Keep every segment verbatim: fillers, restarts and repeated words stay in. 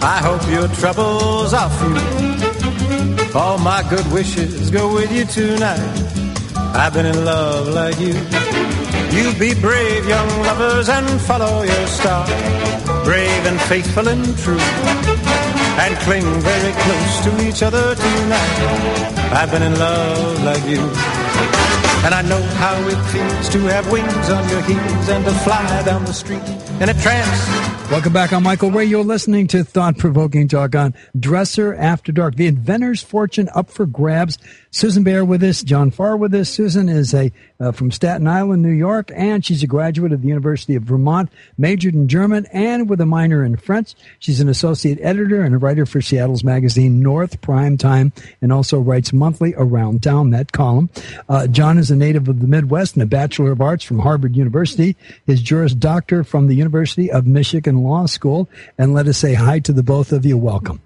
I hope your troubles are few. All my good wishes go with you tonight. I've been in love like you. You be brave, young lovers, and follow your star. Brave and faithful and true. And cling very close to each other tonight. I've been in love like you. And I know how it feels to have wings on your heels and to fly down the street in a trance. Welcome back. I'm Michael Ray. You're listening to Thought-Provoking Talk on Dresser After Dark. The inventor's fortune up for grabs. Susan Baer with us, John Farr with us. Susan is a uh, from Staten Island, New York, and she's a graduate of the University of Vermont, majored in German and with a minor in French. She's an associate editor and a writer for Seattle's magazine North Prime Time, and also writes monthly Around Town, that column. Uh, John is a native of the Midwest and a Bachelor of Arts from Harvard University. His Juris Doctor from the University of Michigan Law School. And let us say hi to the both of you. Welcome.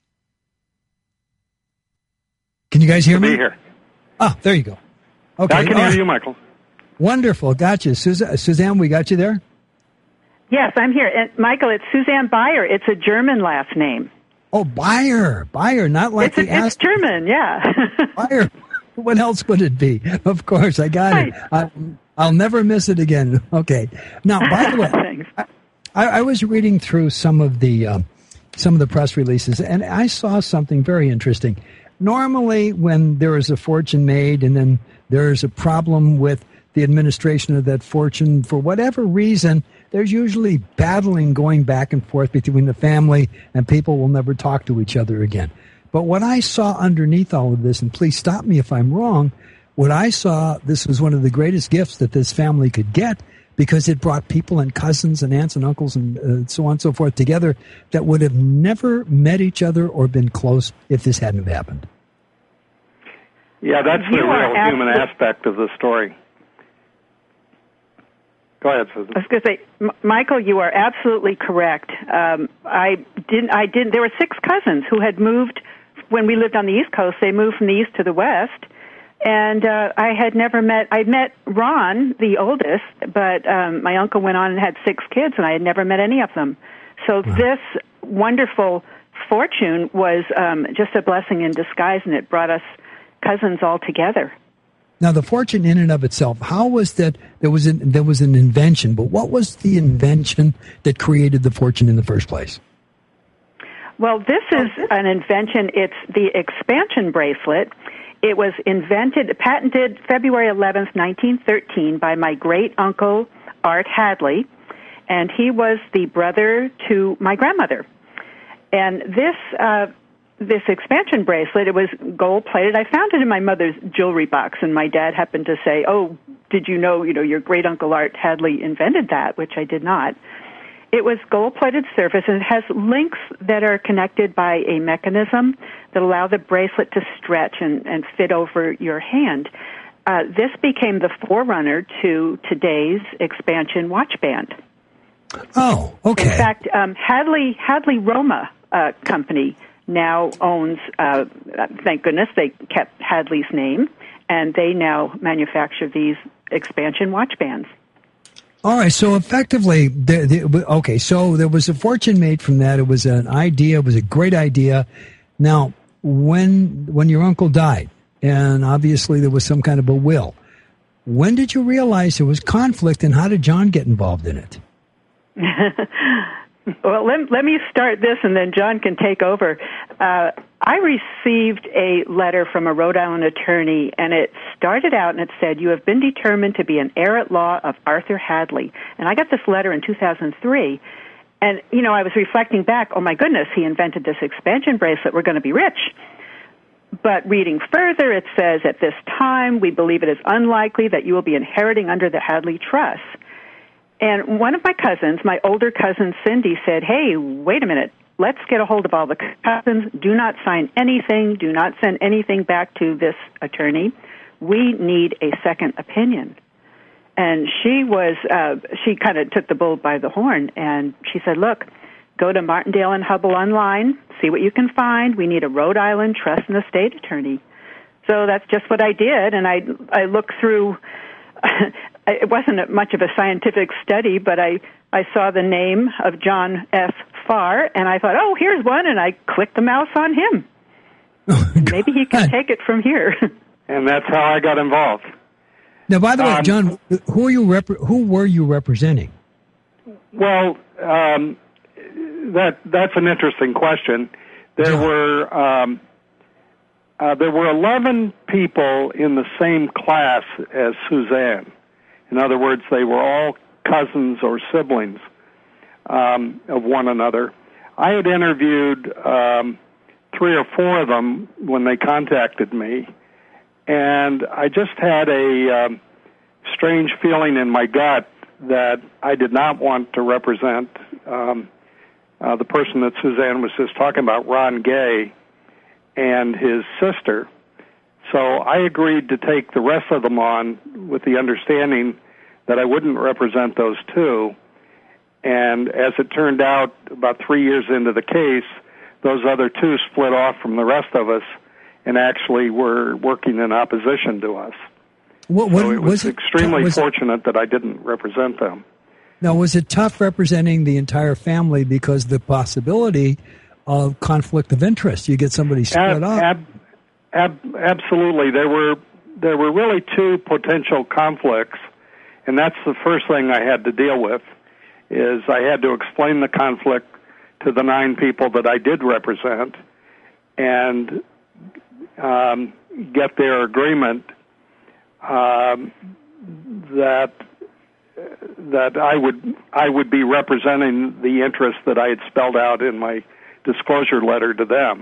Can you guys hear me? Be here. Ah, there you go. Okay, I can hear right. you, Michael. Wonderful. Gotcha. Suzanne, Suzanne, we got you there? Yes, I'm here. And Michael, it's Suzanne Bayer. It's a German last name. Oh, Bayer. Bayer, not like it's the a, It's German, yeah. Bayer. What else would it be? Of course, I got right. it. I, I'll never miss it again. Okay. Now, by the way, I, I was reading through some of the uh, some of the press releases, and I saw something very interesting. Normally, when there is a fortune made and then there is a problem with the administration of that fortune, for whatever reason, there's usually battling going back and forth between the family, and people will never talk to each other again. But what I saw underneath all of this, and please stop me if I'm wrong, what I saw, this was one of the greatest gifts that this family could get, because it brought people and cousins and aunts and uncles and uh, so on and so forth together that would have never met each other or been close if this hadn't have happened. Yeah, that's the you real abso- human aspect of the story. Go ahead, Susan. I was going to say, M- Michael, you are absolutely correct. Um, I didn't. I didn't. There were six cousins who had moved when we lived on the East Coast. They moved from the east to the west. And uh, I had never met, I met Ron, the oldest, but um, my uncle went on and had six kids, and I had never met any of them. So wow. This wonderful fortune was um, just a blessing in disguise, and it brought us cousins all together. Now, the fortune in and of itself, how was that, there was an, there was an invention, but what was the invention that created the fortune in the first place? Well, this is an invention. It's the expansion bracelet. It was invented, patented February eleventh, nineteen thirteen by my great-uncle, Art Hadley, and he was the brother to my grandmother. And this uh, this expansion bracelet, it was gold-plated. I found it in my mother's jewelry box, and my dad happened to say, oh, did you know, you know, your great-uncle Art Hadley invented that, which I did not. It was gold-plated surface, and it has links that are connected by a mechanism that allow the bracelet to stretch and, and fit over your hand. Uh, this became the forerunner to today's expansion watch band. Oh, okay. In fact, um, Hadley Hadley Roma uh, Company now owns, uh, thank goodness they kept Hadley's name, and they now manufacture these expansion watch bands. All right, so effectively, there, there, okay, so there was a fortune made from that. It was an idea. It was a great idea. Now, when when your uncle died, and obviously there was some kind of a will, when did you realize there was conflict, and how did John get involved in it? Well, let, let me start this, and then John can take over. Uh, I received a letter from a Rhode Island attorney, and it started out, and it said, you have been determined to be an heir at law of Arthur Hadley. And I got this letter in two thousand three, and, you know, I was reflecting back, oh, my goodness, he invented this expansion bracelet. We're going to be rich. But reading further, it says, at this time, we believe it is unlikely that you will be inheriting under the Hadley Trust. And one of my cousins, my older cousin Cindy, said, hey, wait a minute. Let's get a hold of all the cousins. Do not sign anything. Do not send anything back to this attorney. We need a second opinion. And she was, uh, she kind of took the bull by the horn, and she said, look, go to Martindale and Hubble online, see what you can find. We need a Rhode Island trust and estate attorney. So that's just what I did, and I, I looked through. It wasn't much of a scientific study, but I, I saw the name of John F. far, and I thought, oh, here's one, and I clicked the mouse on him. Oh, maybe he can take it from here. And that's how I got involved. Now, by the way, um, John, who are you rep- who were you representing? Well, um, that that's an interesting question. There Yeah. were um, uh, there were eleven people in the same class as Suzanne. In other words, they were all cousins or siblings um, of one another. I had interviewed um, three or four of them when they contacted me, and I just had a um, strange feeling in my gut that I did not want to represent um, uh, the person that Suzanne was just talking about, Ron Gay, and his sister. So I agreed to take the rest of them on with the understanding that I wouldn't represent those two. And as it turned out, about three years into the case, those other two split off from the rest of us and actually were working in opposition to us. What, what, so it was, was it, extremely was fortunate that I didn't represent them. Now, was it tough representing the entire family because the possibility of conflict of interest? You get somebody split ab, up. Ab, ab, absolutely. There were there were really two potential conflicts, and that's the first thing I had to deal with, is I had to explain the conflict to the nine people that I did represent and um, get their agreement um, that that I would I would be representing the interests that I had spelled out in my disclosure letter to them.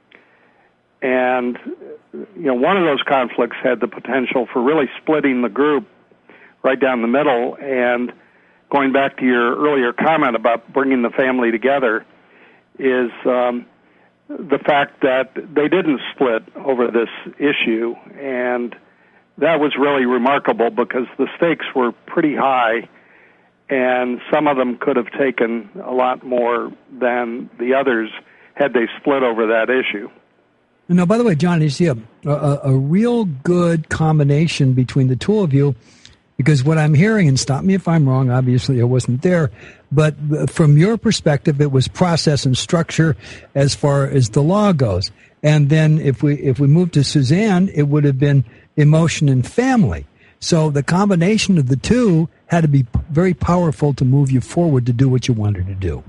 And you know, one of those conflicts had the potential for really splitting the group right down the middle. And going back to your earlier comment about bringing the family together, is um, the fact that they didn't split over this issue. And that was really remarkable because the stakes were pretty high, and some of them could have taken a lot more than the others had they split over that issue. Now, by the way, John, you see a, a, a real good combination between the two of you, because what I'm hearing, and stop me if I'm wrong, obviously I wasn't there, but from your perspective, it was process and structure as far as the law goes. And then if we if we move to Suzanne, it would have been emotion and family. So the combination of the two had to be very powerful to move you forward to do what you wanted to do.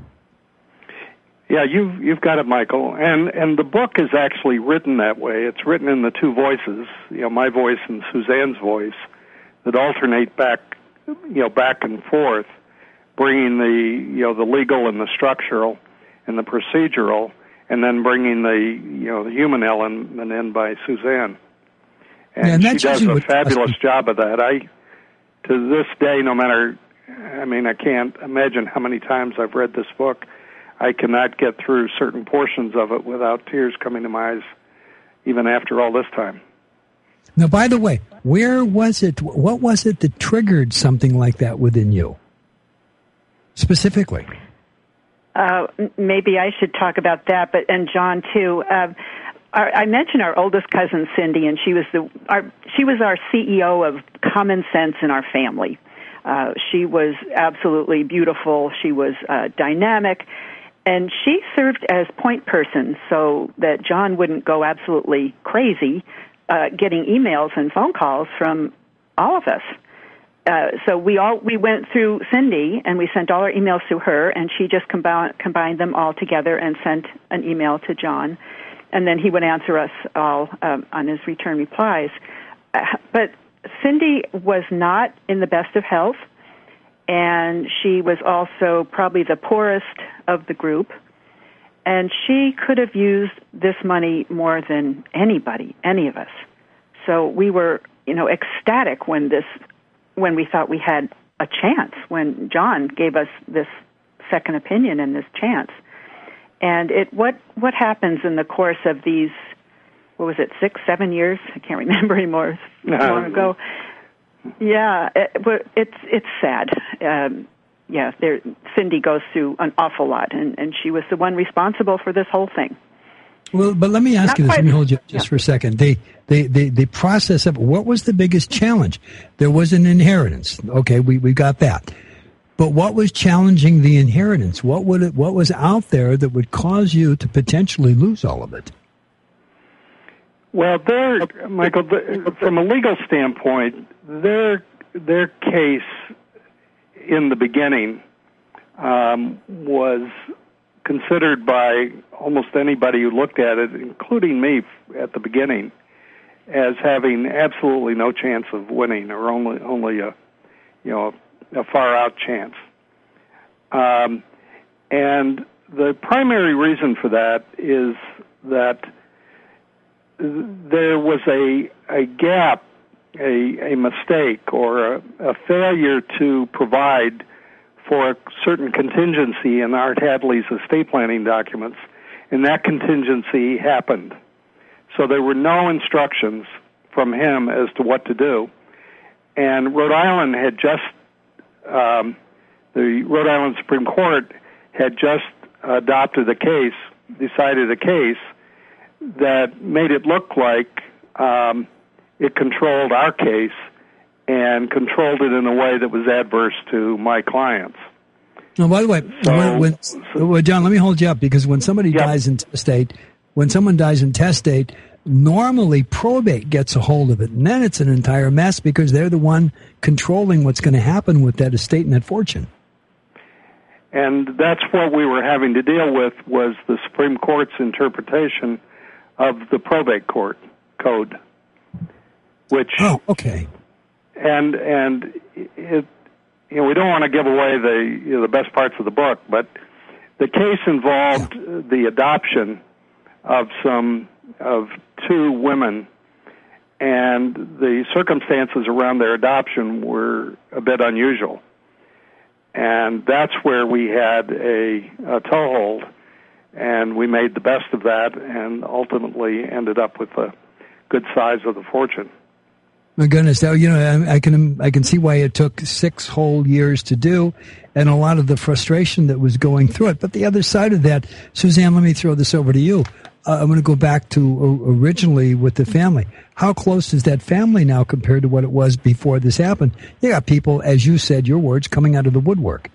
Yeah, you've you've got it, Michael. And and the book is actually written that way. It's written in the two voices, you know, my voice and Suzanne's voice, that alternate back, you know, back and forth, bringing the you know the legal and the structural and the procedural, and then bringing the you know the human element in by Suzanne. And, yeah, and she does a what, fabulous job of that. I, to this day, no matter, I mean, I can't imagine how many times I've read this book. I cannot get through certain portions of it without tears coming to my eyes, even after all this time. Now, by the way, where was it, what was it that triggered something like that within you, specifically? Uh, maybe I should talk about that, but and John, too. Uh, our, I mentioned our oldest cousin, Cindy, and she was the our, she was our C E O of Common Sense in our family. Uh, she was absolutely beautiful. She was uh, dynamic. And she served as point person so that John wouldn't go absolutely crazy uh, getting emails and phone calls from all of us. Uh, so we all we went through Cindy, and we sent all our emails to her, and she just combi- combined them all together and sent an email to John. And then he would answer us all um, on his return replies. Uh, but Cindy was not in the best of health, and she was also probably the poorest of the group, and she could have used this money more than anybody, any of us. So we were, you know, ecstatic when this, when we thought we had a chance, when John gave us this second opinion and this chance. And it, what what happens in the course of these, what was it, six, seven years? I can't remember anymore. It's long ago. Yeah, it, it's it's sad. Um, yeah, there, Cindy goes through an awful lot, and, and she was the one responsible for this whole thing. Well, but let me ask Not you this. quite, Let me hold you just yeah. for a second. The, the, the, the process of what was the biggest challenge? There was an inheritance. Okay, we, we got that. But what was challenging the inheritance? What would it, what was out there that would cause you to potentially lose all of it? Well, their Michael, the, from a legal standpoint, their their case in the beginning um, was considered by almost anybody who looked at it, including me at the beginning, as having absolutely no chance of winning, or only only a you know a far out chance. Um, and the primary reason for that is that there was a a gap, a a mistake, or a, a failure to provide for a certain contingency in Art Hadley's estate planning documents, and that contingency happened. So there were no instructions from him as to what to do. And Rhode Island had just, um, the Rhode Island Supreme Court had just adopted a case, decided a case that made it look like um, it controlled our case and controlled it in a way that was adverse to my clients. No, by the way, so, when, when, so, well, John, let me hold you up, because when somebody yep. dies intestate, when someone dies intestate, normally probate gets a hold of it, and then it's an entire mess because they're the one controlling what's going to happen with that estate and that fortune. And that's what we were having to deal with, was the Supreme Court's interpretation of the probate court code, which oh, okay, and and it, you know, we don't want to give away the you know, the best parts of the book, but the case involved yeah. the adoption of some of two women, and the circumstances around their adoption were a bit unusual, and that's where we had a, a toehold. And we made the best of that, and ultimately ended up with a good size of the fortune. My goodness, now, you know, I, I can I can see why it took six whole years to do, and a lot of the frustration that was going through it. But the other side of that, Suzanne, let me throw this over to you. Uh, I'm going to go back to uh, originally with the family. How close is that family now compared to what it was before this happened? You got people, as you said, your words, coming out of the woodwork.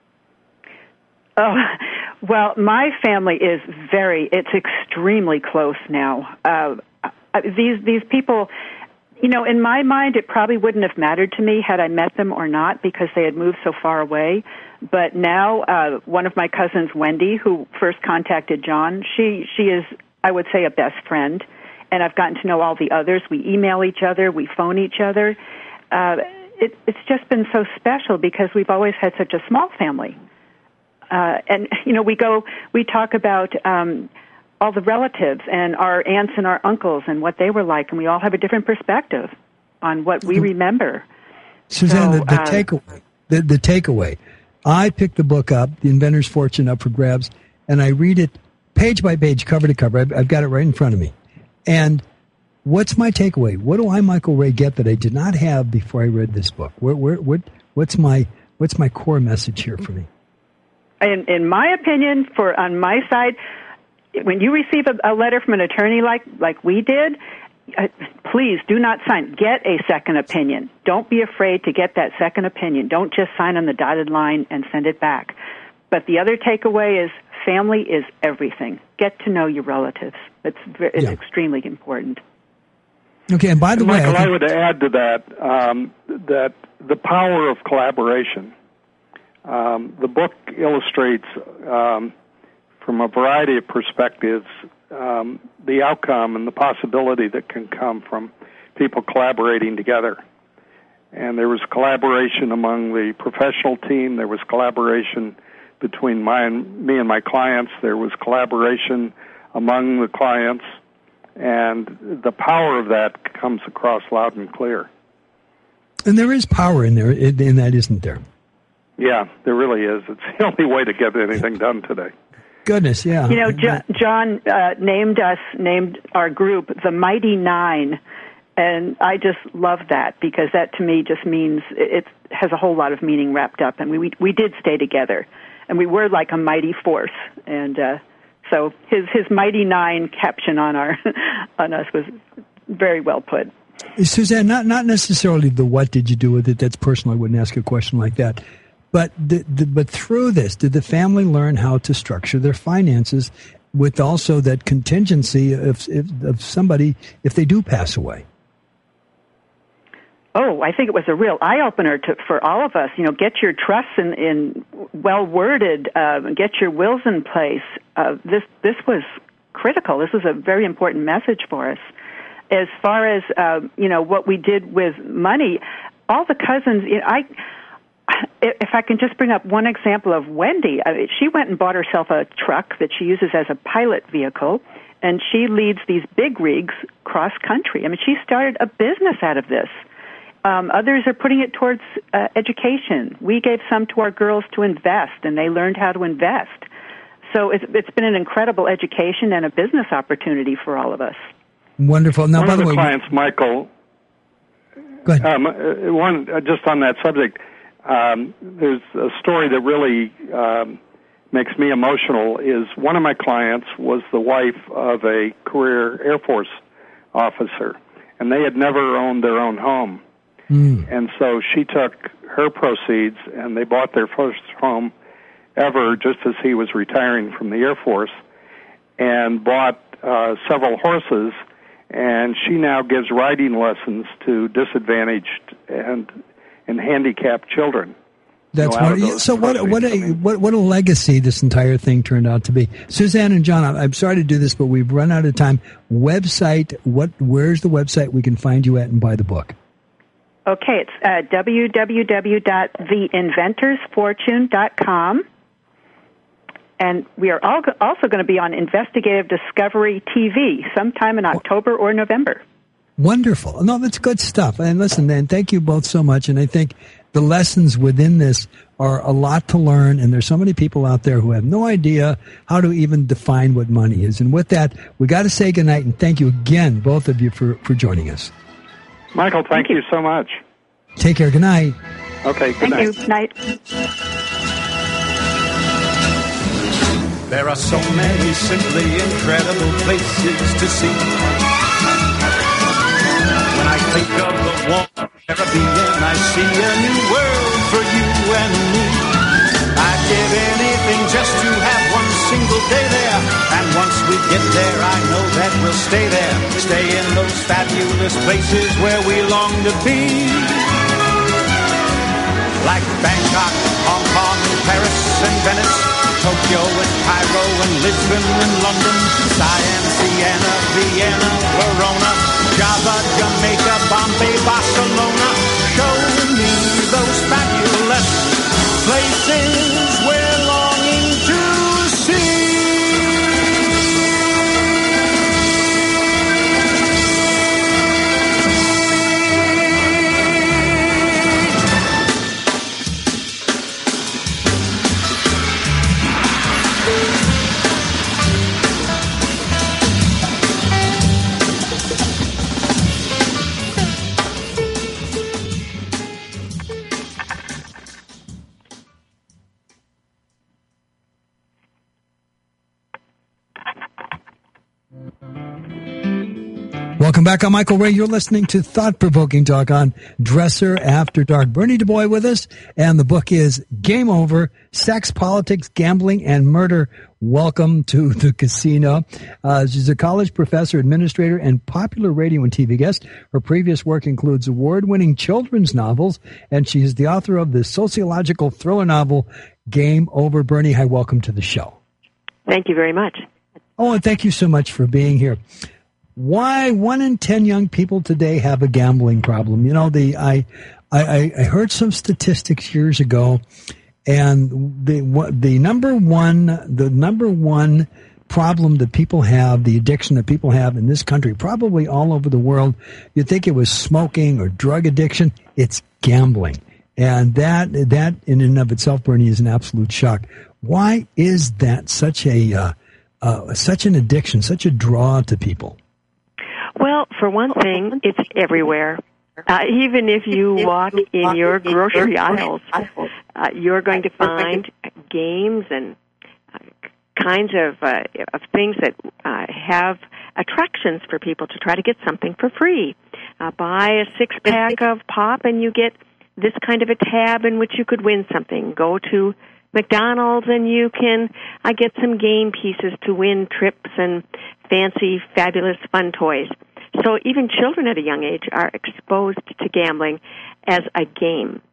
Oh. Well, my family is very, it's extremely close now. Uh, these these people, you know, in my mind, it probably wouldn't have mattered to me had I met them or not, because they had moved so far away. But now, uh, one of my cousins, Wendy, who first contacted John, she, she is, I would say, a best friend. And I've gotten to know all the others. We email each other. We phone each other. Uh, it, it's just been so special because we've always had such a small family. Uh, and, you know, we go, we talk about um, all the relatives and our aunts and our uncles and what they were like, and we all have a different perspective on what we remember. Suzanne, so, the, the uh, takeaway, the, the takeaway, I picked the book up, The Inventor's Fortune, up for grabs, and I read it page by page, cover to cover. I've, I've got it right in front of me. And what's my takeaway? What do I, Michael Ray, get that I did not have before I read this book? Where, where, what, what's my, what's my core message here for me? In, in my opinion, for on my side, when you receive a, a letter from an attorney like like we did, uh, please do not sign. Get a second opinion. Don't be afraid to get that second opinion. Don't just sign on the dotted line and send it back. But the other takeaway is family is everything. Get to know your relatives. It's it's yeah. extremely important. Okay, and by the and way, Michael, I, think- I would add to that um, that the power of collaboration. Um, the book illustrates, um, from a variety of perspectives, um, the outcome and the possibility that can come from people collaborating together. And there was collaboration among the professional team. There was collaboration between my and, me and my clients. There was collaboration among the clients. And the power of that comes across loud and clear. And there is power in there, in that, isn't there? Yeah, there really is. It's the only way to get anything done today. Goodness, yeah. You know, jo- John uh, named us, named our group the Mighty Nine, and I just love that because that to me just means it has a whole lot of meaning wrapped up. And we we, we did stay together, and we were like a mighty force. And uh, so his his Mighty Nine caption on our on us was very well put. Suzanne, not not necessarily the what did you do with it. That's personal. I wouldn't ask a question like that. But the, the, but through this, did the family learn how to structure their finances with also that contingency of, if, of somebody if they do pass away? Oh, I think it was a real eye-opener to, for all of us. You know, get your trusts in, in well-worded, uh, get your wills in place. Uh, this this was critical. This was a very important message for us. As far as, uh, you know, what we did with money, all the cousins, you know, I... If I can just bring up one example of Wendy, she went and bought herself a truck that she uses as a pilot vehicle, and she leads these big rigs cross-country. I mean, she started a business out of this. Um, others are putting it towards uh, education. We gave some to our girls to invest, and they learned how to invest. So it's, it's been an incredible education and a business opportunity for all of us. Wonderful. Now, one by of the, the way, clients, Michael, go ahead. Um, one, uh, just on that subject, Um, there's a story that really um, makes me emotional. Is one of my clients was the wife of a career Air Force officer, and they had never owned their own home. Mm. And so she took her proceeds, and they bought their first home ever just as he was retiring from the Air Force, and bought uh, several horses, and she now gives riding lessons to disadvantaged and and handicapped children. That's what. So what? What a what, what a legacy this entire thing turned out to be. Suzanne and John, I'm sorry to do this, but we've run out of time. Website. What? Where's the website we can find you at and buy the book? Okay, it's uh, w w w dot the inventors fortune dot com, and we are all, also going to be on Investigative Discovery T V sometime in October or November. Wonderful. No, that's good stuff. And listen, Dan, thank you both so much. And I think the lessons within this are a lot to learn. And there's so many people out there who have no idea how to even define what money is. And with that, we got to say goodnight. And thank you again, both of you, for, for joining us. Michael, thank, thank you. you so much. Take care. Good night. Okay, good thank night. you. Good night. There are so many simply incredible places to see. When I think of the warm Caribbean, I see a new world for you and me. I'd give anything just to have one single day there. And once we get there, I know that we'll stay there. Stay in those fabulous places where we long to be. Like Bangkok, Hong Kong, Paris and Venice, Tokyo and Cairo and Lisbon and London, Siam, Siena, Vienna, Verona, Java, Jamaica, Bombay, Barcelona. Show me those fabulous places we're longing to see. Welcome back. I'm Michael Ray. You're listening to Thought-Provoking Talk on Dresser After Dark. Bernie Du Bois with us, and the book is Game Over, Sex, Politics, Gambling, and Murder. Welcome to the casino. Uh, she's a college professor, administrator, and popular radio and T V guest. Her previous work includes award-winning children's novels, and she is the author of the sociological thriller novel Game Over. Bernie, hi, welcome to the show. Thank you very much. Oh, and thank you so much for being here. Why one in ten young people today have a gambling problem? You know, the I, I, I heard some statistics years ago, and the the number one the number one problem that people have, the addiction that people have in this country, probably all over the world, you'd think it was smoking or drug addiction. It's gambling, and that that in and of itself, Bernie, is an absolute shock. Why is that such a uh, uh, such an addiction, such a draw to people? Well, for one thing, it's everywhere. Uh, even if you walk in your grocery aisles, uh, you're going to find games and uh, kinds of uh, of things that uh, have attractions for people to try to get something for free. Uh, buy a six-pack of pop and you get this kind of a tab in which you could win something. Go to McDonald's and you can uh, get some game pieces to win trips and fancy, fabulous, fun toys. So even children at a young age are exposed to gambling as a game.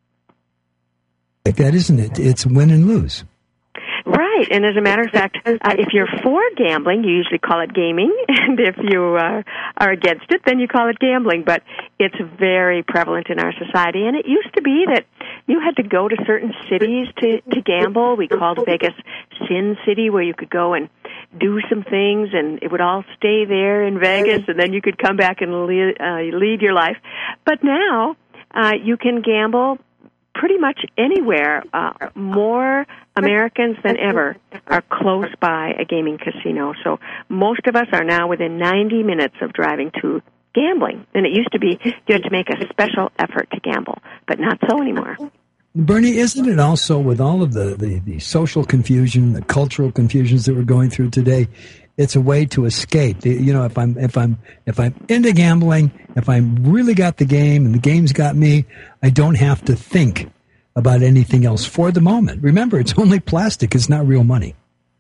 Like that, isn't it? It's win and lose. Right, and as a matter of fact, uh, if you're for gambling, you usually call it gaming, and if you uh, are against it, then you call it gambling. But it's very prevalent in our society, and it used to be that you had to go to certain cities to, to gamble. We called Vegas Sin City, where you could go and do some things, and it would all stay there in Vegas, and then you could come back and lead, uh, lead your life. But now uh, you can gamble pretty much anywhere. Uh, more Americans than ever are close by a gaming casino. So most of us are now within ninety minutes of driving to gambling. And it used to be you had to make a special effort to gamble, but not so anymore. Bernie, isn't it also with all of the, the, the social confusion, the cultural confusions that we're going through today, it's a way to escape. You know, if I'm if I'm if I'm into gambling, if I really got the game and the game's got me, I don't have to think about anything else for the moment. Remember, it's only plastic; it's not real money.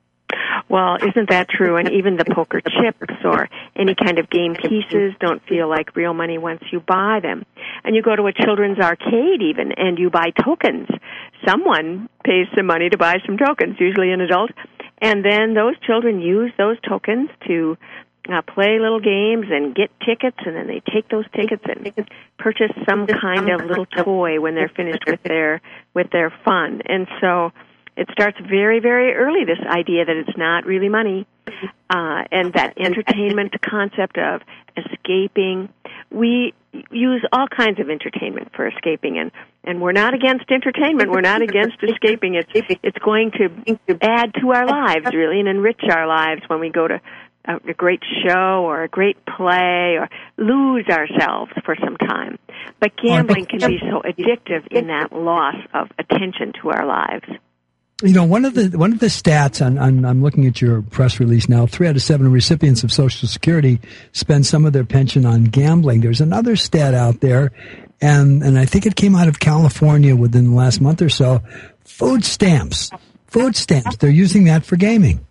Well, isn't that true? And even the poker chips or any kind of game pieces don't feel like real money once you buy them. And you go to a children's arcade even, and you buy tokens. Someone pays some money to buy some tokens, usually an adult, and then those children use those tokens to uh, play little games and get tickets, and then they take those tickets and purchase some kind of little toy when they're finished with their with their fun. And so it starts very, very early, this idea that it's not really money, uh, and that entertainment concept of escaping. We use all kinds of entertainment for escaping, and, and we're not against entertainment. We're not against escaping. It's, it's going to add to our lives, really, and enrich our lives when we go to a, a great show or a great play or lose ourselves for some time. But gambling can be so addictive in that loss of attention to our lives. You know, one of the one of the stats on, on I'm looking at your press release now. Three out of seven recipients of Social Security spend some of their pension on gambling. There's another stat out there, and and I think it came out of California within the last month or so. Food stamps, food stamps. They're using that for gaming.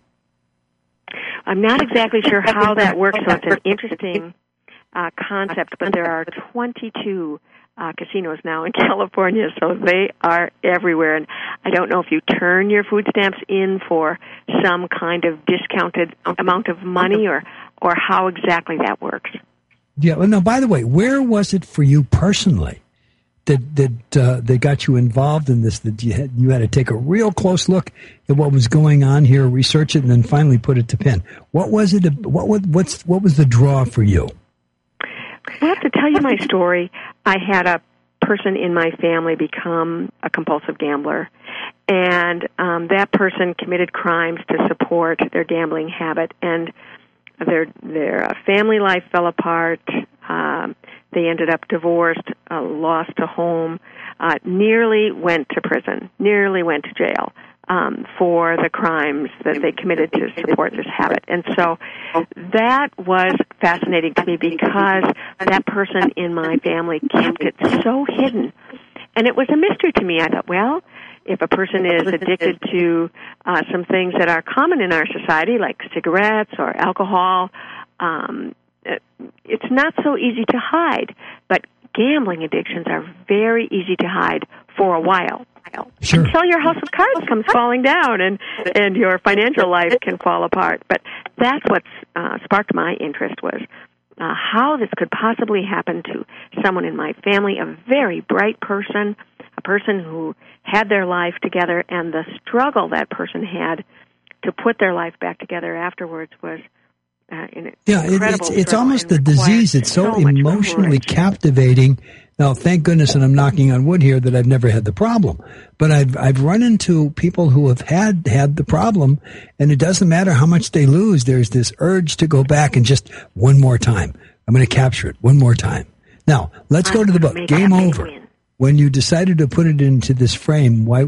I'm not exactly sure how that works. So it's an interesting uh, concept, but there are twenty-two. Uh, casinos now in California, so they are everywhere. And I don't know if you turn your food stamps in for some kind of discounted amount of money or, or how exactly that works. Yeah, well, no, by the way, where was it for you personally that that uh, that got you involved in this, that you had, you had to take a real close look at what was going on here, research it, and then finally put it to pen? What was it, what, what, what's, what was the draw for you? Well, to tell you my story, I had a person in my family become a compulsive gambler, and um, that person committed crimes to support their gambling habit, and their their uh, family life fell apart. Um, they ended up divorced, uh, lost a home, uh, nearly went to prison, nearly went to jail. Um, for the crimes that they committed to support this habit. And so that was fascinating to me because that person in my family kept it so hidden. And it was a mystery to me. I thought, well, if a person is addicted to uh, some things that are common in our society, like cigarettes or alcohol, um, it's not so easy to hide. But gambling addictions are very easy to hide for a while. Sure. Until your house of cards comes falling down and, and your financial life can fall apart. But that's what uh, sparked my interest was uh, how this could possibly happen to someone in my family, a very bright person, a person who had their life together, and the struggle that person had to put their life back together afterwards was uh, an yeah, incredible it's, it's almost a disease. It's so, so emotionally captivating. Now, thank goodness, and I'm knocking on wood here, that I've never had the problem. But I've I've run into people who have had had the problem, and it doesn't matter how much they lose. There's this urge to go back and just one more time. I'm going to capture it one more time. Now, let's go to the book. Game Over. When you decided to put it into this frame, why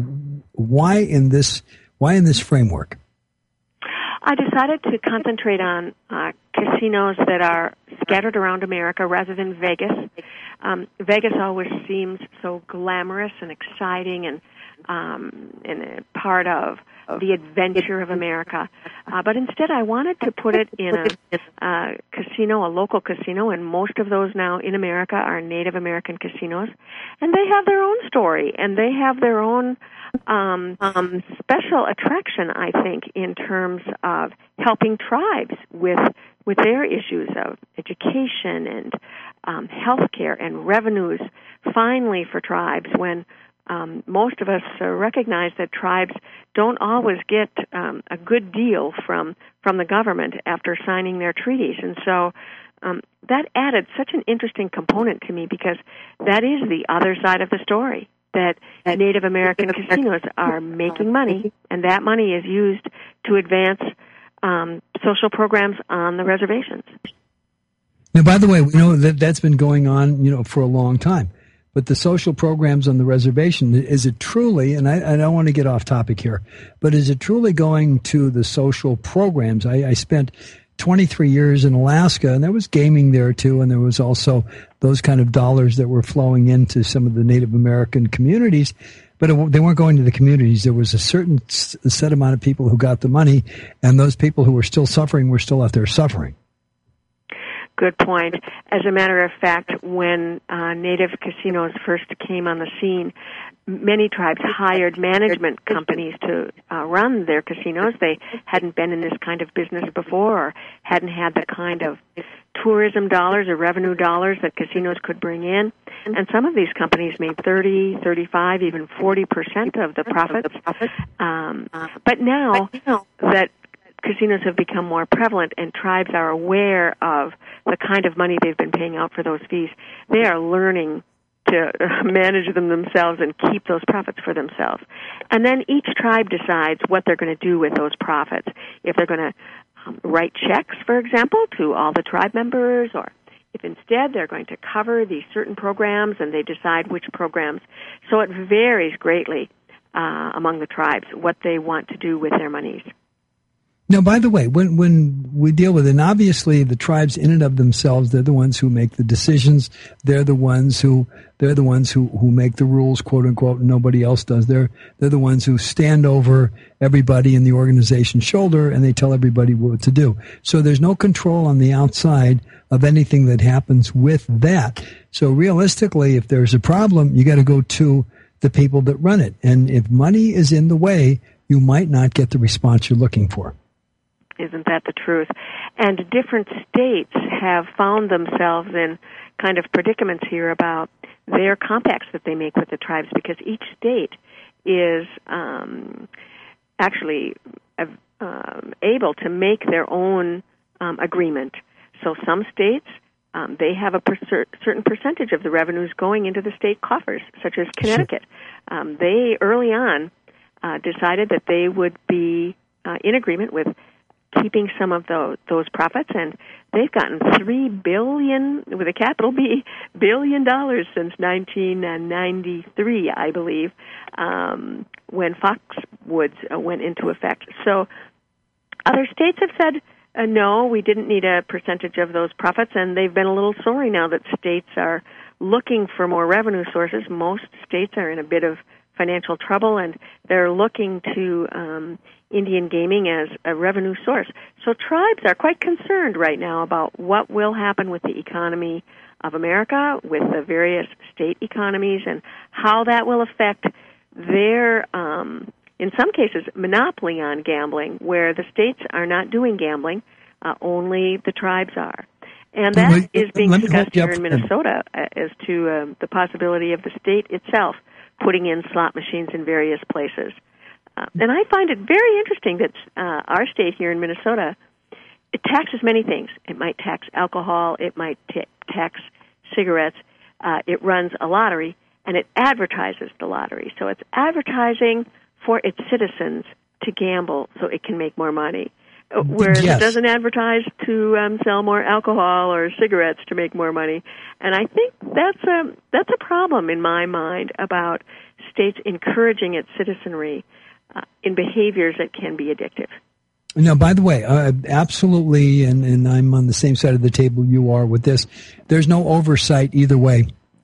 why in this why in this framework? I decided to concentrate on uh, casinos that are scattered around America rather than Vegas. Um, Vegas always seems so glamorous and exciting and um, and a part of the adventure of America. Uh, but instead, I wanted to put it in a uh, casino, a local casino, and most of those now in America are Native American casinos. And they have their own story, and they have their own um, um, special attraction, I think, in terms of helping tribes with with their issues of education and um, health care and revenues, finally, for tribes when Um, most of us uh, recognize that tribes don't always get um, a good deal from from the government after signing their treaties, and so um, that added such an interesting component to me because that is the other side of the story, that Native American casinos are making money, and that money is used to advance um, social programs on the reservations. Now, by the way, we know that that's been going on, you know, for a long time. But the social programs on the reservation, is it truly, and I, I don't want to get off topic here, but is it truly going to the social programs? I, I spent twenty-three years in Alaska, and there was gaming there too, and there was also those kind of dollars that were flowing into some of the Native American communities, but it, they weren't going to the communities. There was a certain set amount of people who got the money, and those people who were still suffering were still out there suffering. Good point. As a matter of fact, when uh, Native casinos first came on the scene, many tribes hired management companies to uh, run their casinos. They hadn't been in this kind of business before or hadn't had the kind of tourism dollars or revenue dollars that casinos could bring in. And some of these companies made thirty, thirty-five, even forty percent of the profits. Um, but now that casinos have become more prevalent and tribes are aware of the kind of money they've been paying out for those fees, they are learning to manage them themselves and keep those profits for themselves. And then each tribe decides what they're going to do with those profits. If they're going to um, write checks, for example, to all the tribe members, or if instead they're going to cover these certain programs and they decide which programs. So it varies greatly uh, among the tribes what they want to do with their monies. Now, by the way, when when we deal with it, and obviously the tribes in and of themselves, they're the ones who make the decisions. They're the ones who they're the ones who, who make the rules, quote unquote. And nobody else does. They're they're the ones who stand over everybody in the organization's shoulder, and they tell everybody what to do. So there's no control on the outside of anything that happens with that. So realistically, if there's a problem, you got to go to the people that run it. And if money is in the way, you might not get the response you're looking for. Isn't that the truth? And different states have found themselves in kind of predicaments here about their compacts that they make with the tribes, because each state is um, actually uh, um, able to make their own um, agreement. So some states, um, they have a per- certain percentage of the revenues going into the state coffers, such as Connecticut. Um, they, early on, uh, decided that they would be uh, in agreement with keeping some of those, those profits, and they've gotten three billion, with a capital B, billion dollars since nineteen ninety-three, I believe, um, when Foxwoods uh, went into effect. So other states have said, uh, no, we didn't need a percentage of those profits, and they've been a little sorry now that states are looking for more revenue sources. Most states are in a bit of financial trouble, and they're looking to um, Indian gaming as a revenue source. So tribes are quite concerned right now about what will happen with the economy of America, with the various state economies, and how that will affect their, um, in some cases, monopoly on gambling, where the states are not doing gambling, uh, only the tribes are. And that Wait, is being discussed here in Minnesota as to um, the possibility of the state itself putting in slot machines in various places. Uh, and I find it very interesting that uh, our state here in Minnesota, it taxes many things. It might tax alcohol. It might t- tax cigarettes. Uh, it runs a lottery, and it advertises the lottery. So it's advertising for its citizens to gamble so it can make more money. Whereas yes. It doesn't advertise to um, sell more alcohol or cigarettes to make more money. And I think that's a, that's a problem in my mind about states encouraging its citizenry uh, in behaviors that can be addictive. Now, by the way, uh, absolutely, and, and I'm on the same side of the table you are with this, there's no oversight either way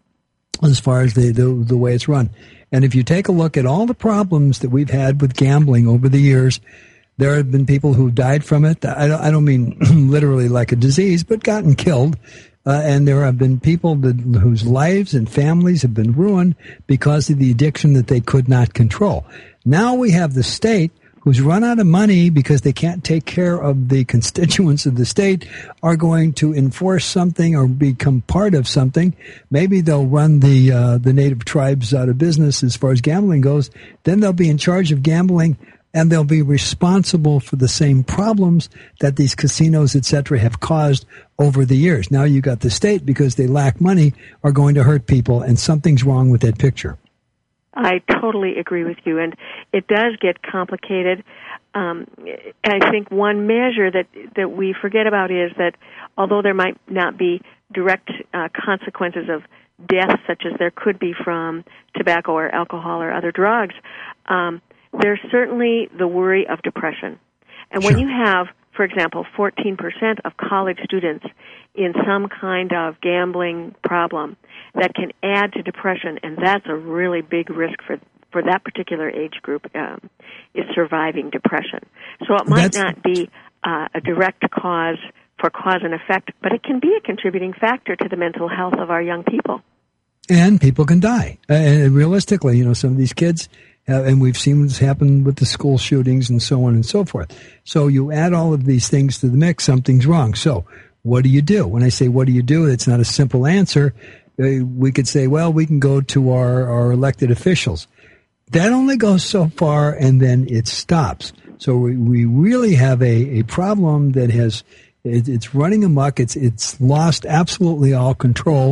as far as the, the, the way it's run. And if you take a look at all the problems that we've had with gambling over the years, there have been people who died from it. I don't, I don't mean literally like a disease, but gotten killed. Uh, and there have been people that, whose lives and families have been ruined because of the addiction that they could not control. Now we have the state who's run out of money because they can't take care of the constituents of the state, are going to enforce something or become part of something. Maybe they'll run the uh, the native tribes out of business as far as gambling goes. Then they'll be in charge of gambling, and they'll be responsible for the same problems that these casinos, et cetera, have caused over the years. Now you got the state, because they lack money, are going to hurt people, and something's wrong with that picture. I totally agree with you, and it does get complicated. Um, and I think one measure that, that we forget about is that although there might not be direct uh, consequences of death, such as there could be from tobacco or alcohol or other drugs, um, there's certainly the worry of depression. And Sure. when you have, for example, fourteen percent of college students in some kind of gambling problem, that can add to depression, and that's a really big risk for for that particular age group, um, is surviving depression. So it might That's... not be uh, a direct cause for cause and effect, but it can be a contributing factor to the mental health of our young people. And people can die. Uh, and realistically, you know, some of these kids, uh, and we've seen what's happened with the school shootings and so on and so forth. So you add all of these things to the mix, something's wrong. So what do you do? When I say what do you do, it's not a simple answer. Uh, we could say, well, we can go to our, our elected officials. That only goes so far, and then it stops. So we, we really have a, a problem that has, it, it's running amok. It's, it's lost absolutely all control.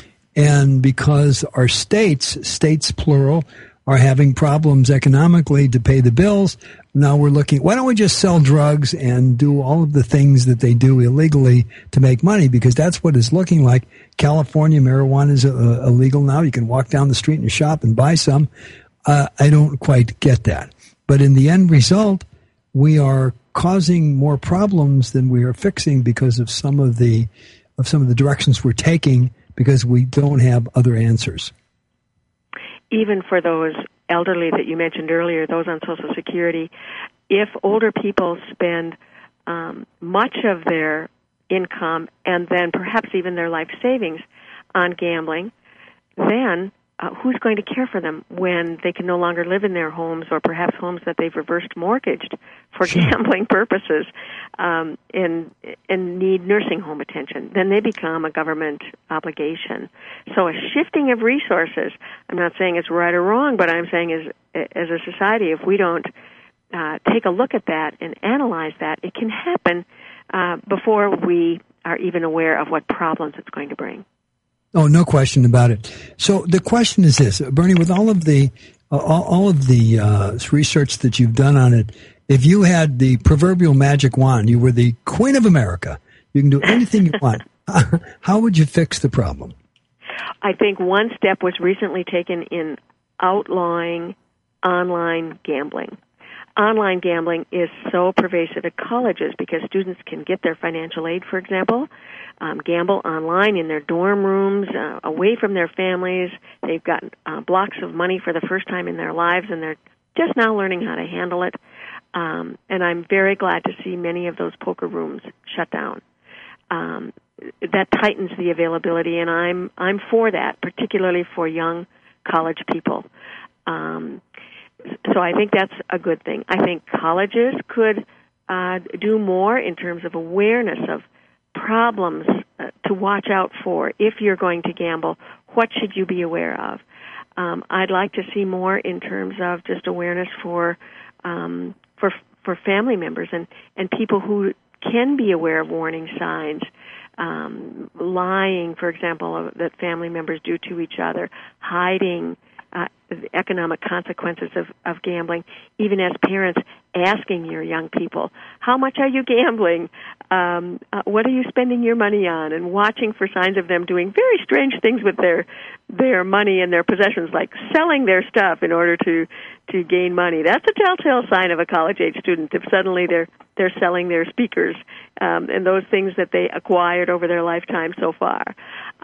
And because our states, states plural, are having problems economically to pay the bills, now we're looking, why don't we just sell drugs and do all of the things that they do illegally to make money? Because that's what it's looking like. California, marijuana is uh, illegal now. You can walk down the street in a shop and buy some. Uh, I don't quite get that. But in the end result, we are causing more problems than we are fixing because of some of the of some of the directions we're taking, because we don't have other answers. Even for those elderly that you mentioned earlier, those on Social Security, if older people spend um, much of their income and then perhaps even their life savings on gambling, then uh, who's going to care for them when they can no longer live in their homes, or perhaps homes that they've reversed mortgaged for Sure. gambling purposes, um, and, and need nursing home attention? Then they become a government obligation. So a shifting of resources, I'm not saying it's right or wrong, but I'm saying as, as a society, if we don't uh, take a look at that and analyze that, it can happen uh, before we are even aware of what problems it's going to bring. Oh, no question about it. So the question is this, Bernie, with all of the uh, all, all of the uh, research that you've done on it, if you had the proverbial magic wand, you were the Queen of America, you can do anything you want, how would you fix the problem? I think one step was recently taken in outlawing online gambling. Online gambling is so pervasive at colleges because students can get their financial aid, for example, um, gamble online in their dorm rooms, uh, away from their families. They've got uh, blocks of money for the first time in their lives, and they're just now learning how to handle it. Um, and I'm very glad to see many of those poker rooms shut down. Um, that tightens the availability, and I'm I'm for that, particularly for young college people. Um, so I think that's a good thing. I think colleges could uh, do more in terms of awareness of problems uh, to watch out for. If you're going to gamble, what should you be aware of? Um, I'd like to see more in terms of just awareness for um, for for family members and, and people who can be aware of warning signs. Um, lying, for example, that family members do to each other, hiding uh, the economic consequences of, of gambling, even as parents asking your young people, how much are you gambling? Um, uh, what are you spending your money on? And watching for signs of them doing very strange things with their their money and their possessions, like selling their stuff in order to, to gain money. That's a telltale sign of a college-age student if suddenly they're they're selling their speakers um, and those things that they acquired over their lifetime so far. Um,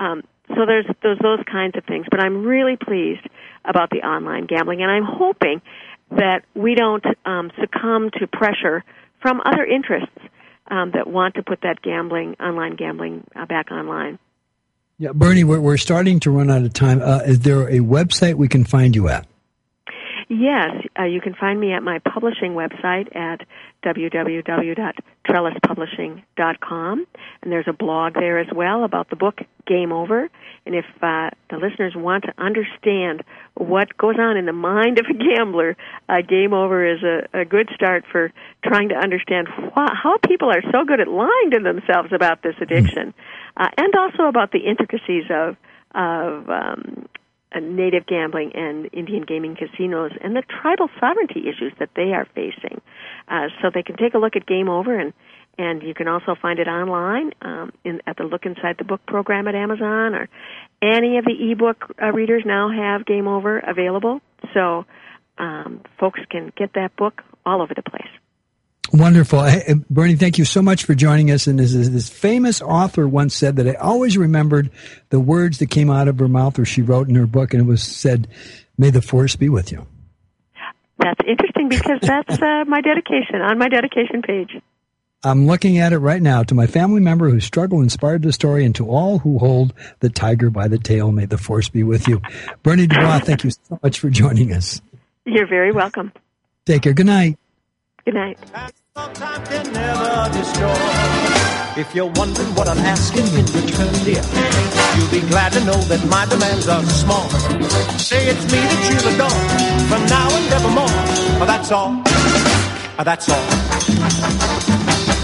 so there's, there's those kinds of things. But I'm really pleased about the online gambling, and I'm hoping that we don't um, succumb to pressure from other interests um, that want to put that gambling, online gambling, uh, back online. Yeah, Bernie, we're, we're starting to run out of time. Uh, is there a website we can find you at? Yes, uh, you can find me at my publishing website at w w w dot trellis publishing dot com, and there's a blog there as well about the book Game Over. And if uh, the listeners want to understand what goes on in the mind of a gambler, uh, Game Over is a, a good start for trying to understand wh- how people are so good at lying to themselves about this addiction, uh, and also about the intricacies of of um, native gambling and Indian gaming casinos and the tribal sovereignty issues that they are facing. Uh, so they can take a look at Game Over, and, and you can also find it online um, in, at the Look Inside the Book program at Amazon, or any of the ebook uh, readers now have Game Over available. So um, folks can get that book all over the place. Wonderful. Hey, Bernie, thank you so much for joining us. And as this famous author once said, that I always remembered the words that came out of her mouth, or she wrote in her book, and it was said, "May the force be with you." That's interesting, because that's uh, my dedication, on my dedication page. I'm looking at it right now. "To my family member whose struggle inspired the story, and to all who hold the tiger by the tail, may the force be with you." Bernie Dubois, thank you so much for joining us. You're very welcome. Take care. Good night. Good night. Time can never destroy. If you're wondering what I'm asking in return, dear, you'll be glad to know that my demands are small. Say it's me that you'll adore from now and evermore. Oh, that's all. Oh, that's all.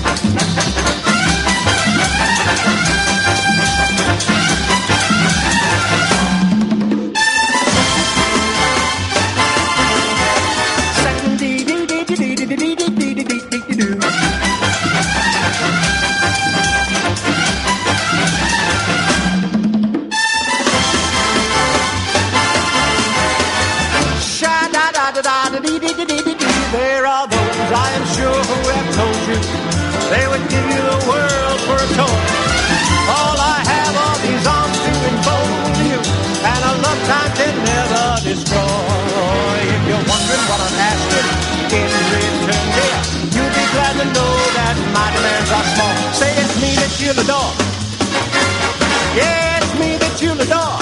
There are those, I am sure, who have told you they would give you the world for a toy. All I have are these arms to enfold you, and a love time can never destroy. If you're wondering what I'm asking in return, dear, you'll be glad to know that my demands are small. Say it's me that you'll adore. Yeah, it's me that you'll adore.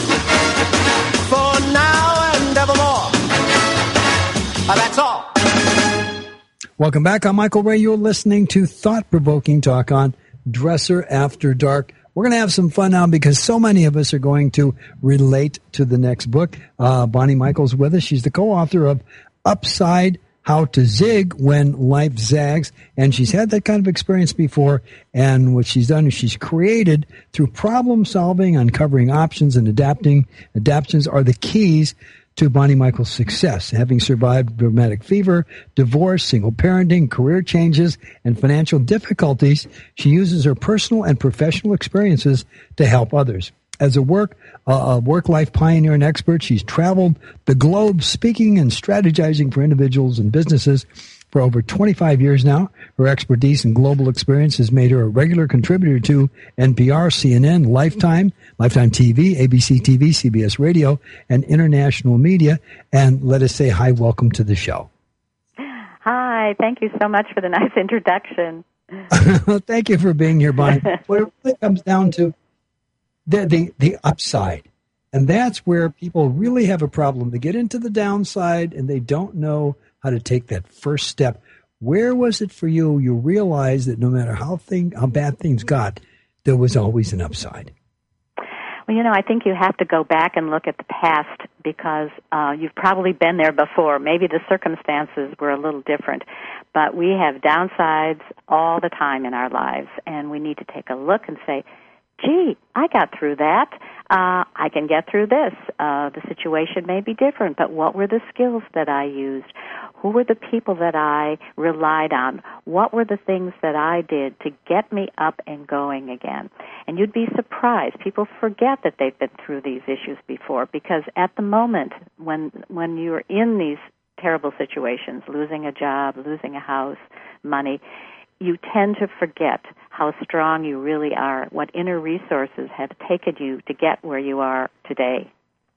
For now and evermore. Uh, that's all. Welcome back. I'm Michael Ray. You're listening to thought-provoking talk on Dresser After Dark. We're going to have some fun now, because so many of us are going to relate to the next book. Uh, Bonnie Michael's with us. She's the co-author of Upside, How to Zig When Life Zags. And she's had that kind of experience before. And what she's done is she's created, through problem solving, uncovering options, and adapting. Adaptions are the keys to Bonnie Michael's success. Having survived rheumatic fever, divorce, single parenting, career changes, and financial difficulties, she uses her personal and professional experiences to help others. As a work uh, a work-life pioneer and expert, she's traveled the globe speaking and strategizing for individuals and businesses for over twenty-five years now. Her expertise and global experience has made her a regular contributor to N P R, C N N, Lifetime, Lifetime T V, A B C T V, C B S Radio, and international media. And let us say hi, welcome to the show. Hi, thank you so much for the nice introduction. Thank you for being here, Bonnie. What it really comes down to, the, the, the upside. And that's where people really have a problem. They get into the downside and they don't know how to take that first step. Where was it for you? You realized that no matter how thing, how bad things got, there was always an upside. Well, you know, I think you have to go back and look at the past, because uh, you've probably been there before. Maybe the circumstances were a little different, but we have downsides all the time in our lives, and we need to take a look and say, gee, I got through that. Uh, I can get through this. Uh, the situation may be different, but what were the skills that I used? Who were the people that I relied on? What were the things that I did to get me up and going again? And you'd be surprised. People forget that they've been through these issues before, because at the moment when when you're in these terrible situations, losing a job, losing a house, money, you tend to forget how strong you really are, what inner resources have taken you to get where you are today.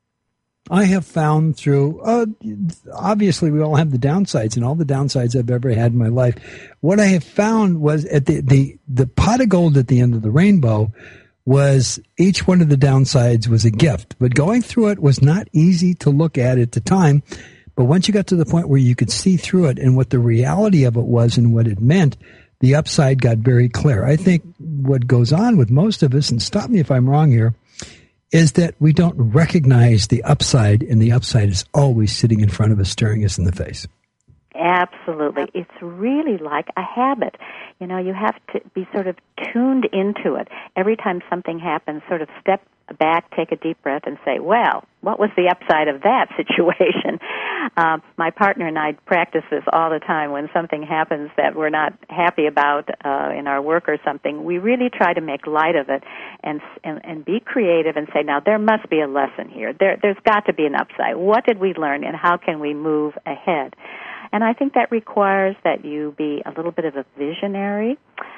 I have found through, uh, obviously we all have the downsides, and all the downsides I've ever had in my life. What I have found was at the, the, the pot of gold at the end of the rainbow was each one of the downsides was a gift. But going through it was not easy to look at at the time. But once you got to the point where you could see through it and what the reality of it was and what it meant, the upside got very clear. I think what goes on with most of us, and stop me if I'm wrong here, is that we don't recognize the upside, and the upside is always sitting in front of us, staring us in the face. Absolutely. It's really like a habit. You know, you have to be sort of tuned into it. Every time something happens, sort of step back, take a deep breath, and say, well, what was the upside of that situation? Uh, my partner and I practice this all the time. When something happens that we're not happy about uh, in our work or something, we really try to make light of it and, and and be creative and say, now, there must be a lesson here. There, there's got to be an upside. What did we learn, and how can we move ahead? And I think that requires that you be a little bit of a visionary.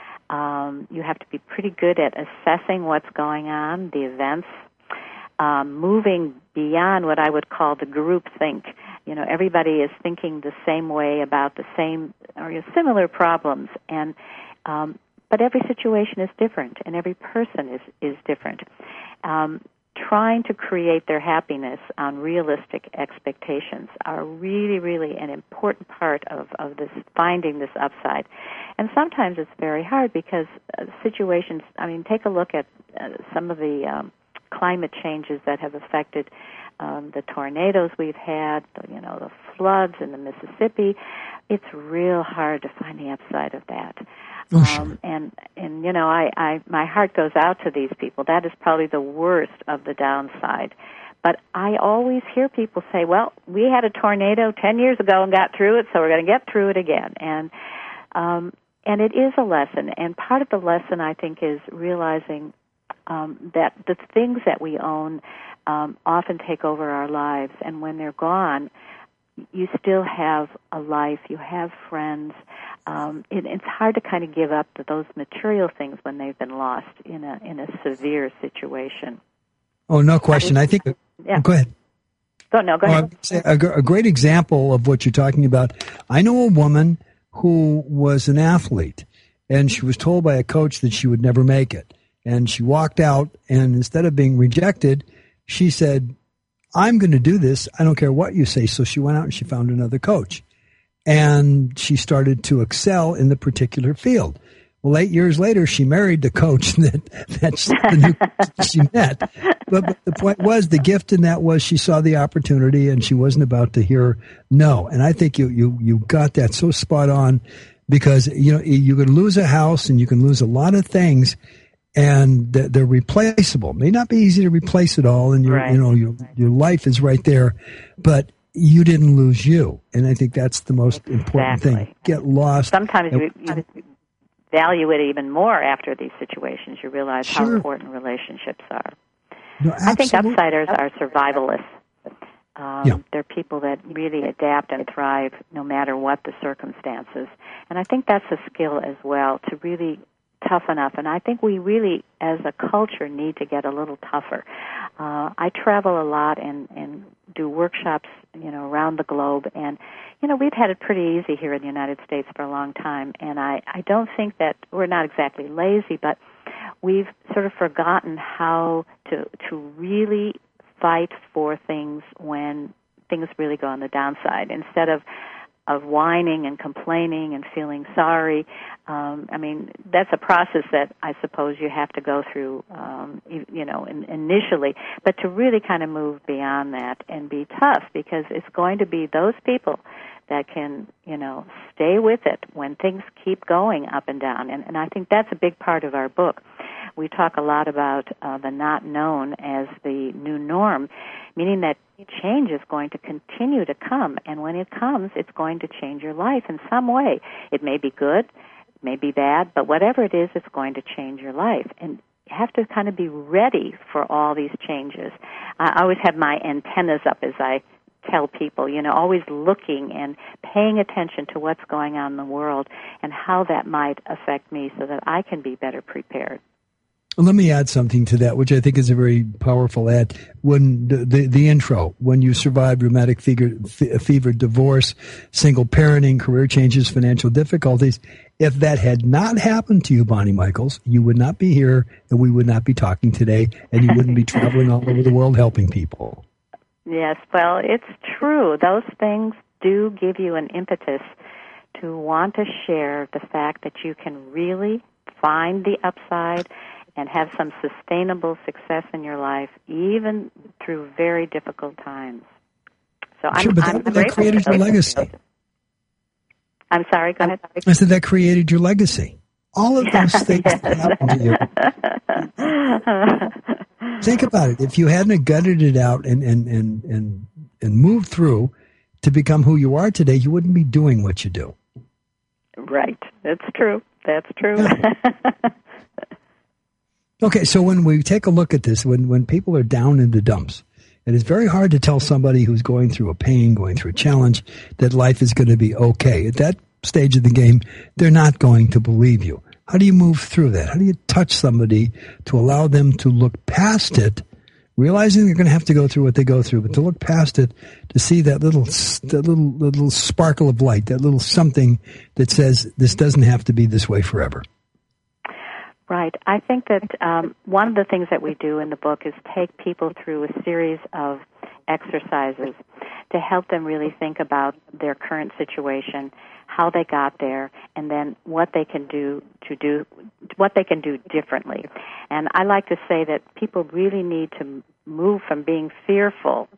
Um, you have to be pretty good at assessing what's going on, the events, um, moving beyond what I would call the group think. You know, everybody is thinking the same way about the same or similar problems, and um, but every situation is different, and every person is is different. Um, trying to create their happiness on realistic expectations are really, really an important part of, of this, finding this upside. And sometimes it's very hard because uh, situations, I mean, take a look at uh, some of the um, climate changes that have affected um, the tornadoes we've had, the, you know, the floods in the Mississippi. It's real hard to find the upside of that. Oh, sure. Um, and, and, you know, I, I, my heart goes out to these people. That is probably the worst of the downside. But I always hear people say, well, we had a tornado ten years ago and got through it, so we're going to get through it again. And, um, and it is a lesson. And part of the lesson, I think, is realizing um, that the things that we own um, often take over our lives. And when they're gone, you still have a life, you have friends. Um, it, it's hard to kind of give up to those material things when they've been lost in a in a severe situation. Oh, no question. I think. Yeah. Oh, go ahead. Go no. Go ahead. Uh, a, a great example of what you're talking about. I know a woman who was an athlete, and she was told by a coach that she would never make it, and she walked out, and instead of being rejected, she said, I'm going to do this. I don't care what you say. So she went out and she found another coach. And she started to excel in the particular field. Well, eight years later, she married the coach that that's the new coach she met. But, but the point was, the gift in that was she saw the opportunity and she wasn't about to hear no. And I think you you you got that so spot on, because you know you can lose a house and you can lose a lot of things, and they're replaceable. It may not be easy to replace it all, and your right. you know your your life is right there, but you didn't lose you, and I think that's the most exactly. important thing. Get lost. Sometimes and, you, you value it even more after these situations. You realize sure. how important relationships are. No, I think upsiders are survivalists. Um, yeah. They're people that really adapt and thrive no matter what the circumstances. And I think that's a skill as well, to really toughen up. And I think we really, as a culture, need to get a little tougher. Uh, I travel a lot and, and do workshops, you know, around the globe. And, you know, we've had it pretty easy here in the United States for a long time. And I, I don't think that we're not exactly lazy, but we've sort of forgotten how to to really fight for things when things really go on the downside. Instead of of whining and complaining and feeling sorry. Um, I mean, that's a process that I suppose you have to go through, um, you know, in, initially. But to really kind of move beyond that and be tough, because it's going to be those people that can, you know, stay with it when things keep going up and down. And, and I think that's a big part of our book. We talk a lot about uh, the not known as the new norm, meaning that change is going to continue to come, and when it comes, it's going to change your life in some way. It may be good, it may be bad, but whatever it is, it's going to change your life. And you have to kind of be ready for all these changes. I always have my antennas up, as I tell people, you know, always looking and paying attention to what's going on in the world and how that might affect me so that I can be better prepared. Let me add something to that, which I think is a very powerful add. When the, the, the intro, when you survived rheumatic fever, fever, divorce, single parenting, career changes, financial difficulties, if that had not happened to you, Bonnie Michaels, you would not be here and we would not be talking today, and you wouldn't be traveling all over the world helping people. Yes, well, it's true. Those things do give you an impetus to want to share the fact that you can really find the upside and have some sustainable success in your life, even through very difficult times. So I'm, sure, but I'm that, that created your legacy. I'm sorry, go ahead. I said that created your legacy. All of those things that happened to you. Think about it. If you hadn't gutted it out and, and, and, and, and moved through to become who you are today, you wouldn't be doing what you do. Right. That's true. That's true. Yeah. Okay, so when we take a look at this, when, when people are down in the dumps, it is very hard to tell somebody who's going through a pain, going through a challenge, that life is going to be okay. At that stage of the game, they're not going to believe you. How do you move through that? How do you touch somebody to allow them to look past it, realizing they're going to have to go through what they go through, but to look past it, to see that little, that little, little sparkle of light, that little something that says this doesn't have to be this way forever? Right. I think that um, one of the things that we do in the book is take people through a series of exercises to help them really think about their current situation, how they got there, and then what they can do to do what they can do differently. And I like to say that people really need to move from being fearful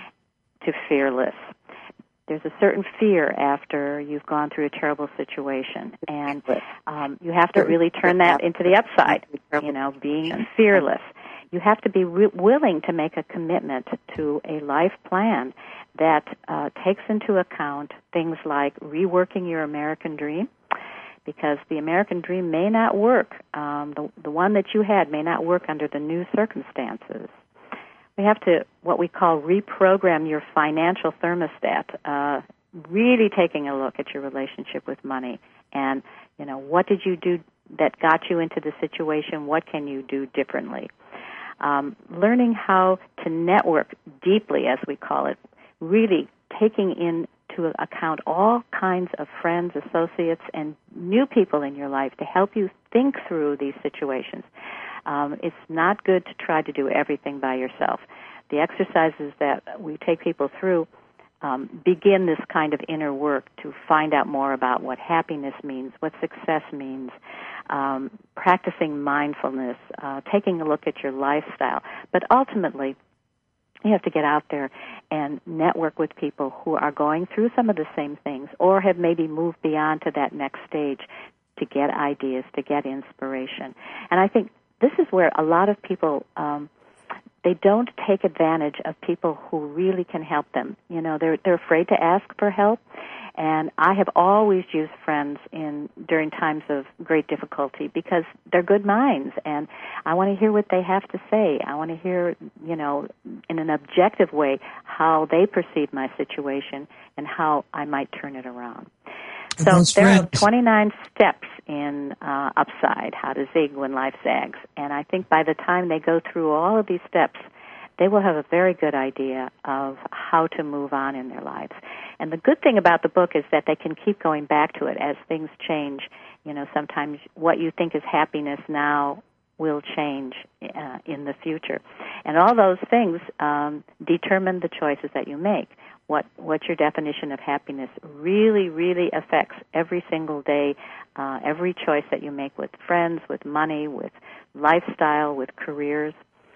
to fearless. There's a certain fear after you've gone through a terrible situation, and um, you have to really turn that into the upside, you know, being fearless. You have to be re- willing to make a commitment to a life plan that uh, takes into account things like reworking your American dream, because the American dream may not work. Um, the, the one that you had may not work under the new circumstances. We have to, what we call, reprogram your financial thermostat, uh, really taking a look at your relationship with money and, you know, what did you do that got you into the situation? What can you do differently? Um, learning how to network deeply, as we call it, really taking into account all kinds of friends, associates, and new people in your life to help you think through these situations. Um, it's not good to try to do everything by yourself. The exercises that we take people through um, begin this kind of inner work to find out more about what happiness means, what success means, um, practicing mindfulness, uh, taking a look at your lifestyle. But ultimately, you have to get out there and network with people who are going through some of the same things or have maybe moved beyond to that next stage to get ideas, to get inspiration. And I think this is where a lot of people, um, they don't take advantage of people who really can help them. You know, they're they're afraid to ask for help. And I have always used friends in during times of great difficulty because they're good minds, and I want to hear what they have to say. I want to hear, you know, in an objective way, how they perceive my situation and how I might turn it around. So Those there friends. are twenty-nine steps in uh, Upside, How to Zig When Life Zags. And I think by the time they go through all of these steps, they will have a very good idea of how to move on in their lives. And the good thing about the book is that they can keep going back to it as things change. You know, sometimes what you think is happiness now will change uh, in the future. And all those things um, determine the choices that you make. What what your definition of happiness really, really affects every single day, uh, every choice that you make with friends, with money, with lifestyle, with careers.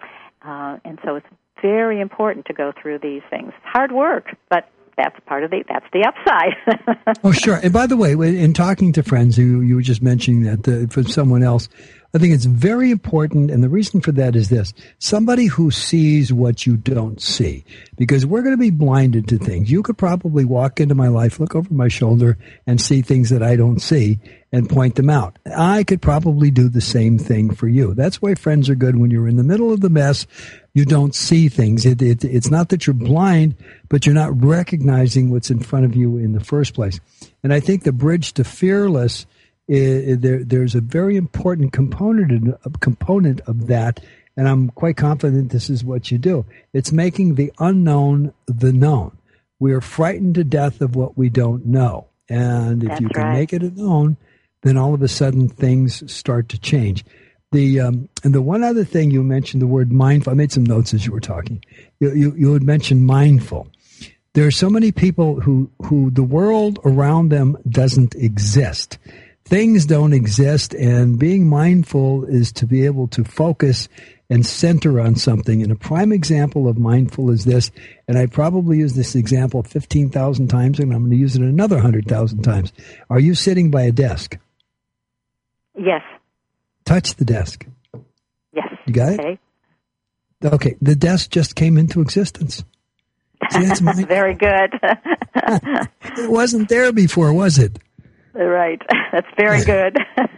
Uh, and so it's very important to go through these things. It's hard work, but that's part of the, that's the upside. Oh, sure. And by the way, in talking to friends, you, you were just mentioning that uh, for someone else, I think it's very important, and the reason for that is this. Somebody who sees what you don't see, because we're going to be blinded to things. You could probably walk into my life, look over my shoulder, and see things that I don't see and point them out. I could probably do the same thing for you. That's why friends are good when you're in the middle of the mess. you don't see things. It, it, it's not that you're blind, but you're not recognizing what's in front of you in the first place. And I think the bridge to fearless, is, there, there's a very important component, a component of that, and I'm quite confident this is what you do. It's making the unknown the known. We are frightened to death of what we don't know. And if That's you can right. make it a known, then all of a sudden things start to change. The um, and the one other thing you mentioned, the word mindful. I made some notes as you were talking. You, you, you had mentioned mindful. There are so many people who, who the world around them doesn't exist. Things don't exist, and being mindful is to be able to focus and center on something. And a prime example of mindful is this, and I probably used this example fifteen thousand times, and I'm going to use it another one hundred thousand times. Are you sitting by a desk? Yes. Touch the desk. Yes. You got it? Okay. Okay. The desk just came into existence. See, that's mindful. Very good. It wasn't there before, was it? Right. That's very good.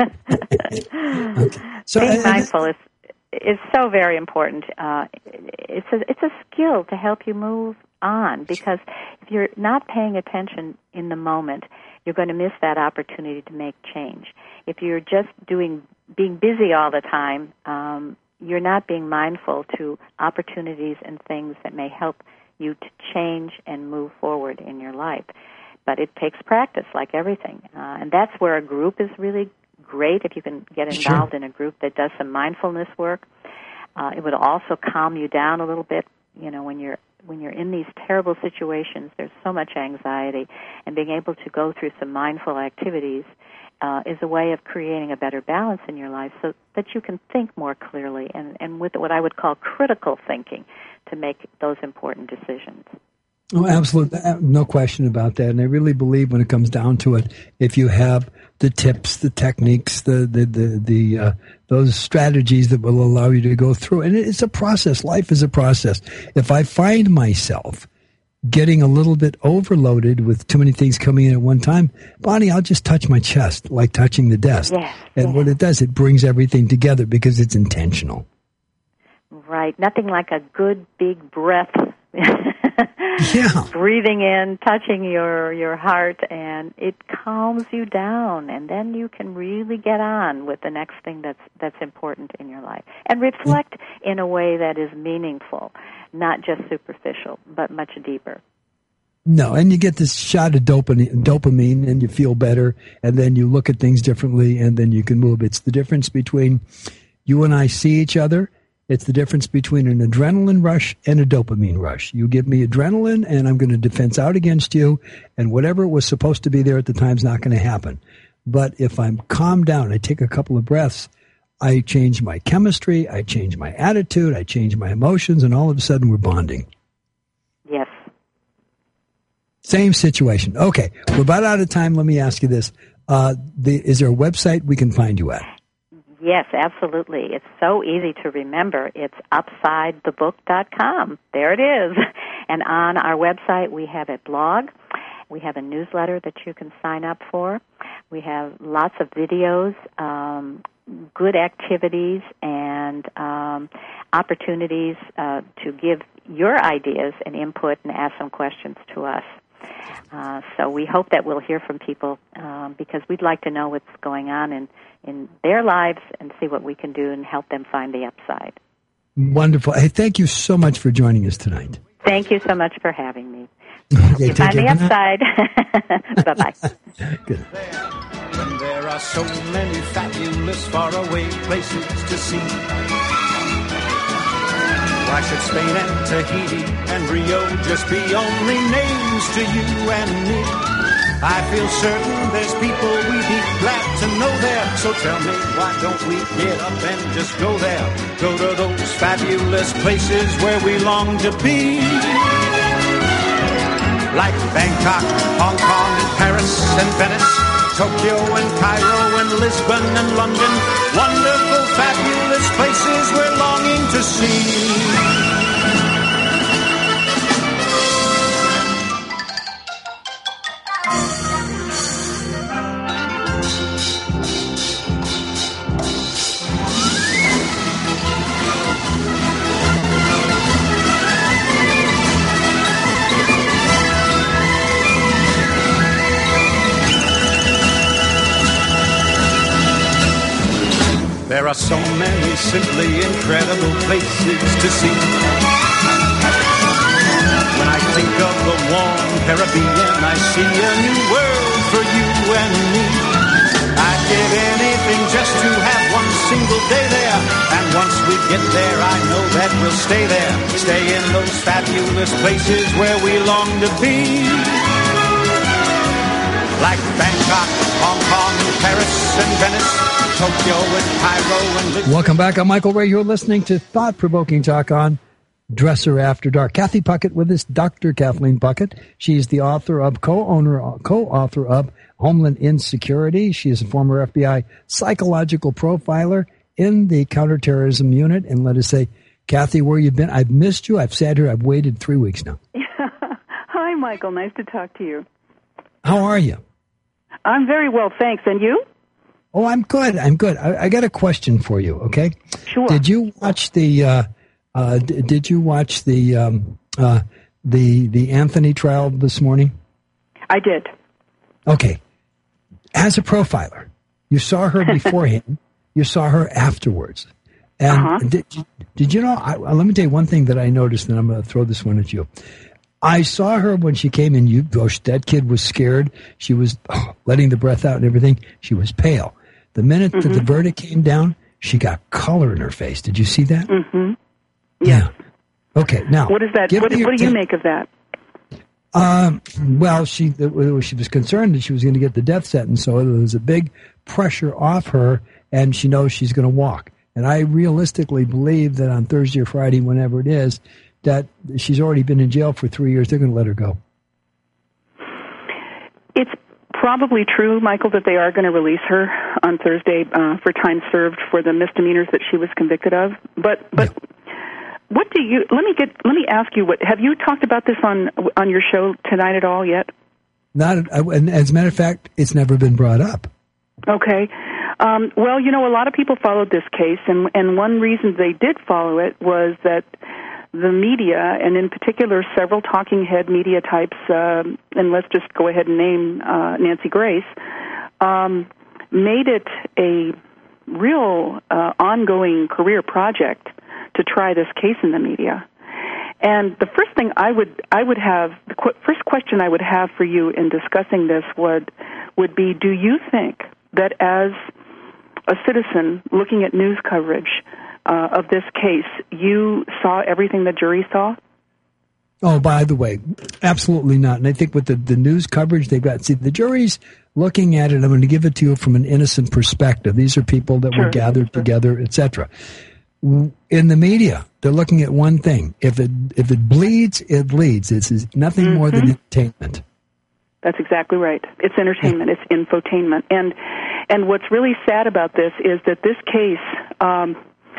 Okay. So, Being I, I, mindful is is so very important. Uh, it's a it's a skill to help you move on, because if you're not paying attention in the moment, you're going to miss that opportunity to make change. If you're just doing being busy all the time, um, you're not being mindful to opportunities and things that may help you to change and move forward in your life. But it takes practice, like everything. Uh, and that's where a group is really great, if you can get involved Sure. in a group that does some mindfulness work. Uh, it would also calm you down a little bit. You know, when you're when you're in these terrible situations, there's so much anxiety, and being able to go through some mindful activities uh, is a way of creating a better balance in your life so that you can think more clearly and, and with what I would call critical thinking to make those important decisions. Oh, absolutely. No question about that. And I really believe when it comes down to it, if you have the tips, the techniques, the, the, the, the uh, those strategies that will allow you to go through, and it's a process. Life is a process. If I find myself getting a little bit overloaded with too many things coming in at one time, Bonnie, I'll just touch my chest, like touching the desk. Yes, and yes. what it does, it brings everything together because it's intentional. Right. Nothing like a good big breath. Yeah. Breathing in, touching your, your heart, and it calms you down, and then you can really get on with the next thing that's that's important in your life. And reflect yeah. in a way that is meaningful, not just superficial, but much deeper. No, and you get this shot of dopamine, dopamine, and you feel better, and then you look at things differently, and then you can move. It's the difference between you and I see each other. It's the difference between an adrenaline rush and a dopamine rush. You give me adrenaline, and I'm going to defense out against you, and whatever was supposed to be there at the time is not going to happen. But if I'm calmed down, I take a couple of breaths, I change my chemistry, I change my attitude, I change my emotions, and all of a sudden we're bonding. Yes. Same situation. Okay, we're about out of time. Let me ask you this. Uh, the, is there a website we can find you at? Yes, absolutely. It's so easy to remember. It's upside the book dot com. There it is. And on our website, we have a blog. We have a newsletter that you can sign up for. We have lots of videos, um, good activities, and um, opportunities uh, to give your ideas and input and ask some questions to us. Uh, so we hope that we'll hear from people um, because we'd like to know what's going on in, in their lives and see what we can do and help them find the upside. Wonderful. Hey, thank you so much for joining us tonight. Thank you so much for having me. Okay, you find the upside. Bye-bye. Good. When there are so many fabulous faraway places to see, why should Spain and Tahiti and Rio just be only names to you and me? I feel certain there's people we'd be glad to know there. So tell me, why don't we get up and just go there? Go to those fabulous places where we long to be. Like Bangkok, Hong Kong, and Paris, and Venice, Tokyo, and Cairo, and Lisbon, and London. Wonderful, fabulous places we're longing to see. are so many simply incredible places to see. When I think of the warm Caribbean, I see a new world for you and me. I'd give anything just to have one single day there. And once we get there, I know that we'll stay there. Stay in those fabulous places where we long to be. Like Bangkok, Hong Kong, Paris, and Venice, Tokyo, and Cairo, and Lisbon. Welcome back. I'm Michael Ray. You're listening to Thought-Provoking Talk on Dresser After Dark. Kathy Puckett with us, Doctor Kathleen Puckett. She's the author of, co-owner, co-author of Homeland Insecurity. She is a former F B I psychological profiler in the counterterrorism unit. And let us say, Kathy, where you've been? I've missed you. I've sat here. I've waited three weeks now. Hi, Michael. Nice to talk to you. How are you? I'm very well, thanks. And you? Oh, I'm good. I'm good. I, I got a question for you, okay? Sure. Did you watch the... Uh, Uh, d- did you watch the um, uh, the the Anthony trial this morning? I did. Okay. As a profiler, you saw her beforehand. You saw her afterwards. And uh-huh. did, did you know? I, let me tell you one thing that I noticed, and I'm going to throw this one at you. I saw her when she came in. You, gosh, that kid was scared. She was oh, letting the breath out and everything. She was pale. The minute mm-hmm. that the verdict came down, she got color in her face. Did you see that? Mm-hmm. Yeah. Okay. Now, what is that? What, what do you make of that? Um, well, she she was concerned that she was going to get the death sentence, so there was a big pressure off her, and she knows she's going to walk. And I realistically believe that on Thursday or Friday, whenever it is, that she's already been in jail for three years. They're going to let her go. It's probably true, Michael, that they are going to release her on Thursday uh, for time served for the misdemeanors that she was convicted of. But but. Yeah. What do you? Let me get. Let me ask you. What have you talked about this on on your show tonight at all yet? Not. And as a matter of fact, it's never been brought up. Okay. Um, well, you know, a lot of people followed this case, and and one reason they did follow it was that the media, and in particular, several talking head media types, uh, and let's just go ahead and name uh, Nancy Grace, um, made it a real uh, ongoing career project to try this case in the media. And the first thing I would I would have the qu- first question I would have for you in discussing this would would be, do you think that as a citizen looking at news coverage uh, of this case, you saw everything the jury saw? Oh, by the way, absolutely not. And I think with the, the news coverage they've got, see, the jury's looking at it, I'm going to give it to you from an innocent perspective. These are people that sure. were gathered sure. together, et cetera. In the media, they're looking at one thing. If it if it bleeds, it leads. It's nothing mm-hmm. more than entertainment. That's exactly right. It's entertainment. It's infotainment. And and what's really sad about this is that this case, um,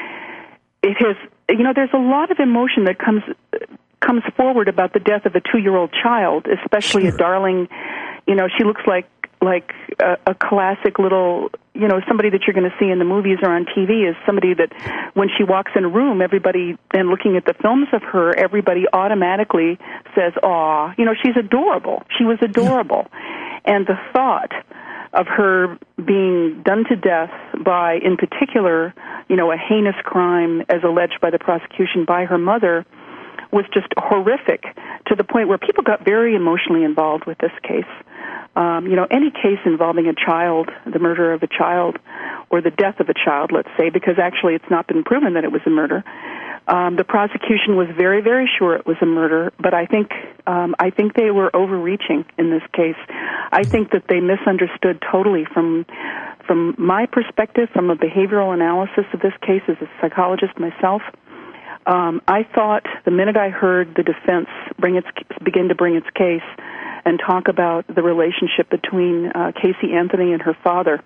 it has, you know, there's a lot of emotion that comes comes forward about the death of a two-year-old child, especially sure. a darling. You know, she looks like like a, a classic little, you know, somebody that you're going to see in the movies or on T V is somebody that when she walks in a room, everybody, and looking at the films of her, everybody automatically says, aw, you know, she's adorable. She was adorable. Yeah. And the thought of her being done to death by, in particular, you know, a heinous crime as alleged by the prosecution by her mother was just horrific, to the point where people got very emotionally involved with this case. Um, you know, any case involving a child, the murder of a child, or the death of a child, let's say, because actually it's not been proven that it was a murder. Um, the prosecution was very, very sure it was a murder, but I think um, I think they were overreaching in this case. I think that they misunderstood totally from from my perspective, from a behavioral analysis of this case as a psychologist myself. Um, I thought the minute I heard the defense bring its begin to bring its case and talk about the relationship between uh, Casey Anthony and her father,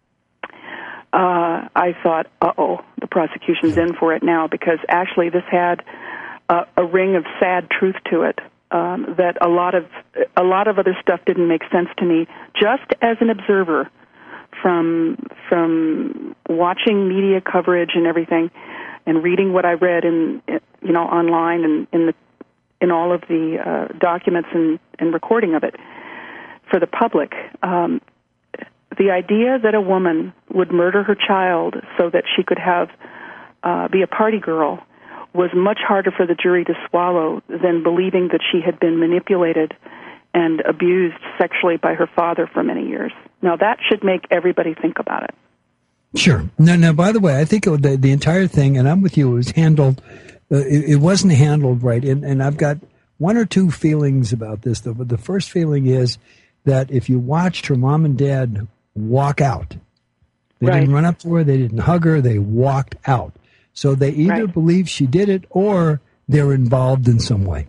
uh, I thought, uh-oh, the prosecution's in for it now, because actually this had uh, a ring of sad truth to it, um, that a lot of a lot of other stuff didn't make sense to me, just as an observer from from watching media coverage and everything, and reading what I read in, you know, online and in the in all of the uh, documents and, and recording of it for the public. Um, the idea that a woman would murder her child so that she could have uh, be a party girl was much harder for the jury to swallow than believing that she had been manipulated and abused sexually by her father for many years. Now, that should make everybody think about it. Sure. Now, now by the way, I think it, the, the entire thing, and I'm with you, it was handled, uh, it, it wasn't handled right. And, and I've got one or two feelings about this. The, the first feeling is that if you watched her mom and dad walk out, they right. didn't run up to her, they didn't hug her, they walked out. So they either right. believe she did it or they're involved in some way.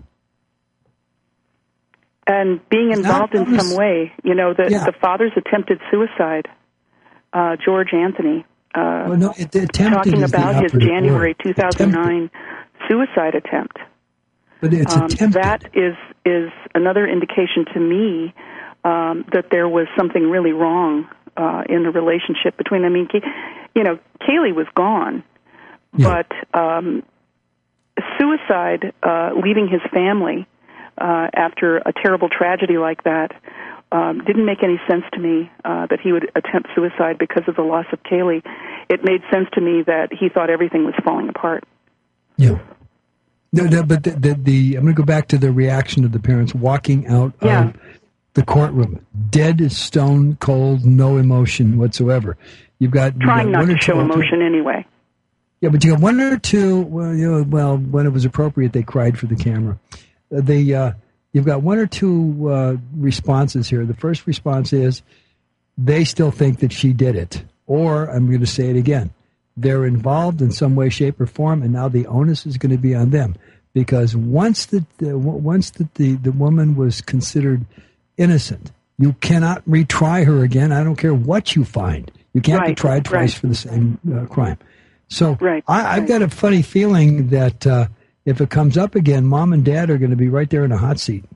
And being involved now, in was, some way, you know, the, yeah. the father's attempted suicide, uh, George Anthony, uh, well, no, it, talking about his January word. two thousand nine attempted. suicide attempt. But it's um, attempted. That is, is another indication to me um, that there was something really wrong uh, in the relationship between them. I mean, you know, Kaylee was gone. Yeah. But um, suicide, uh, leaving his family uh, after a terrible tragedy like that, um, didn't make any sense to me uh, that he would attempt suicide because of the loss of Kaylee. It made sense to me that he thought everything was falling apart. Yeah. No, no, but the, the, the I'm going to go back to the reaction of the parents walking out yeah. of the courtroom, dead as stone cold, no emotion whatsoever. You've got trying you've got not to show emotion anyway. Yeah, but you got one or two. Well, you know, well, when it was appropriate, they cried for the camera. Uh, the uh, you've got one or two uh, responses here. The first response is they still think that she did it, or I'm going to say it again. They're involved in some way, shape, or form, and now the onus is going to be on them because once the, the once that the, the woman was considered innocent, you cannot retry her again. I don't care what you find. You can't right, be tried twice right. for the same uh, crime. So right, I, I've right. got a funny feeling that uh, if it comes up again, mom and dad are going to be right there in a hot seat.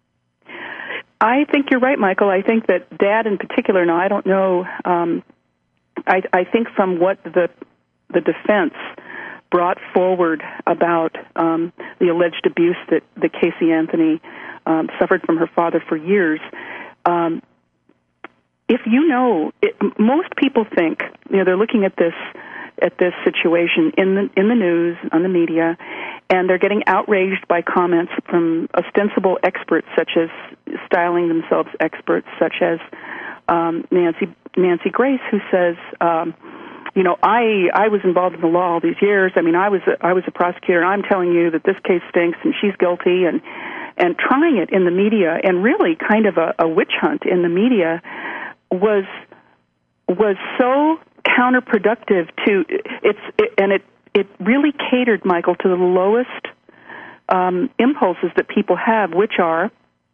I think you're right, Michael. I think that dad in particular, now I don't know, um, I, I think from what the the defense brought forward about um, the alleged abuse that, that Casey Anthony um, suffered from her father for years, um, if you know, it, most people think, you know, they're looking at this at this situation in the in the news, on the media, and they're getting outraged by comments from ostensible experts, such as styling themselves experts, such as um, Nancy Nancy Grace, who says, um, you know, I I was involved in the law all these years. I mean, I was a, I was a prosecutor, and I'm telling you that this case stinks, and she's guilty, and and trying it in the media, and really kind of a, a witch hunt in the media was was so counterproductive to it's it, and it it really catered, Michael, to the lowest um, impulses that people have, which are,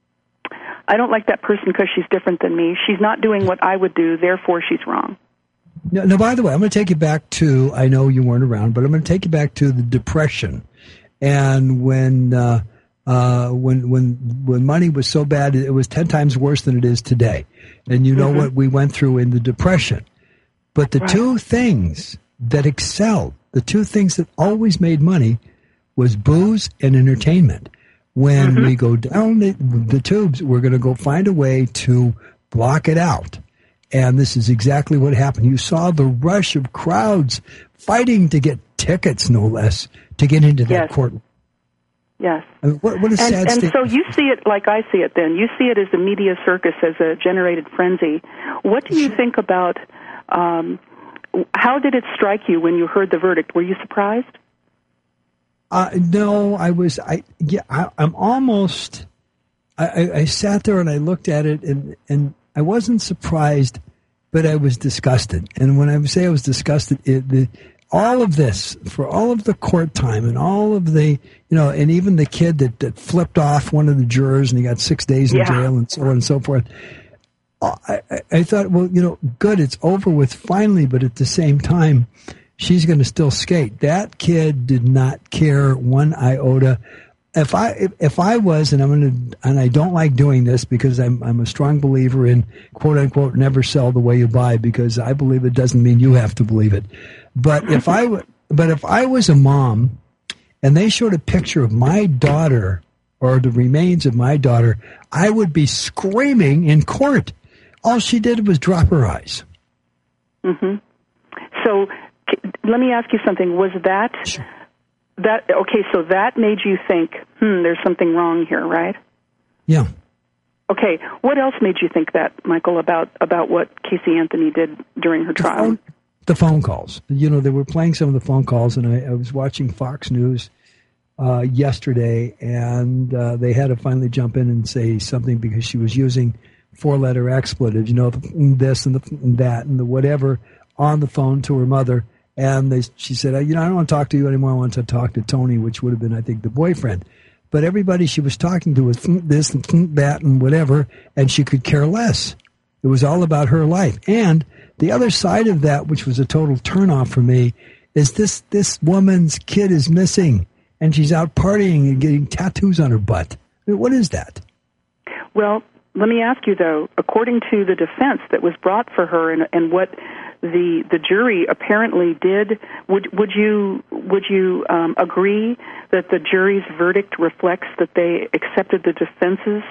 I don't like that person because she's different than me. She's not doing what I would do, therefore she's wrong. No, no, by the way, I'm going to take you back to, I know you weren't around, but I'm going to take you back to the Depression. And when uh, uh, when when when money was so bad, it was ten times worse than it is today. And you know mm-hmm. what we went through in the Depression. But the right. two things that excelled, the two things that always made money, was booze and entertainment. When mm-hmm. we go down the, the tubes, we're going to go find a way to block it out. And this is exactly what happened. You saw the rush of crowds fighting to get tickets, no less, to get into that yes. court. Yes. I mean, what, what a sad and, and state. so you see it like I see it then. You see it as a media circus, as a generated frenzy. What do you think about, um, how did it strike you when you heard the verdict? Were you surprised? Uh, no, I was, I, yeah, I, I'm almost, I, I, I sat there and I looked at it and, and I wasn't surprised, but I was disgusted. And when I say I was disgusted, it, the, all of this, for all of the court time and all of the, you know, and even the kid that, that flipped off one of the jurors and he got six days in yeah. jail and so on and so forth. I, I, I thought, well, you know, good, it's over with finally, but at the same time, she's going to still skate. That kid did not care one iota. If I if, if I was, and I'm going to, and I don't like doing this because I'm I'm a strong believer in quote unquote never sell the way you buy, because I believe it doesn't mean you have to believe it. But if I but if I was a mom, and they showed a picture of my daughter or the remains of my daughter, I would be screaming in court. All she did was drop her eyes. Mm-hmm. So let me ask you something. Was that, Sure. that, okay, so that made you think, hmm, there's something wrong here, right? Yeah. Okay, what else made you think that, Michael, about, about what Casey Anthony did during her The trial? phone, the phone calls. You know, they were playing some of the phone calls, and I, I was watching Fox News uh, yesterday, and uh, they had to finally jump in and say something because she was using four-letter expletives, you know, the, this and, the, and that and the whatever on the phone to her mother. And they, she said, you know, I don't want to talk to you anymore. I want to talk to Tony, which would have been, I think, the boyfriend. But everybody she was talking to was this and that and whatever, and she could care less. It was all about her life. And the other side of that, which was a total turnoff for me, is this, this woman's kid is missing, and she's out partying and getting tattoos on her butt. I mean, what is that? Well, let me ask you, though, according to the defense that was brought for her and, and what the the jury apparently did, would would you would you um, agree that the jury's verdict reflects that they accepted the defense's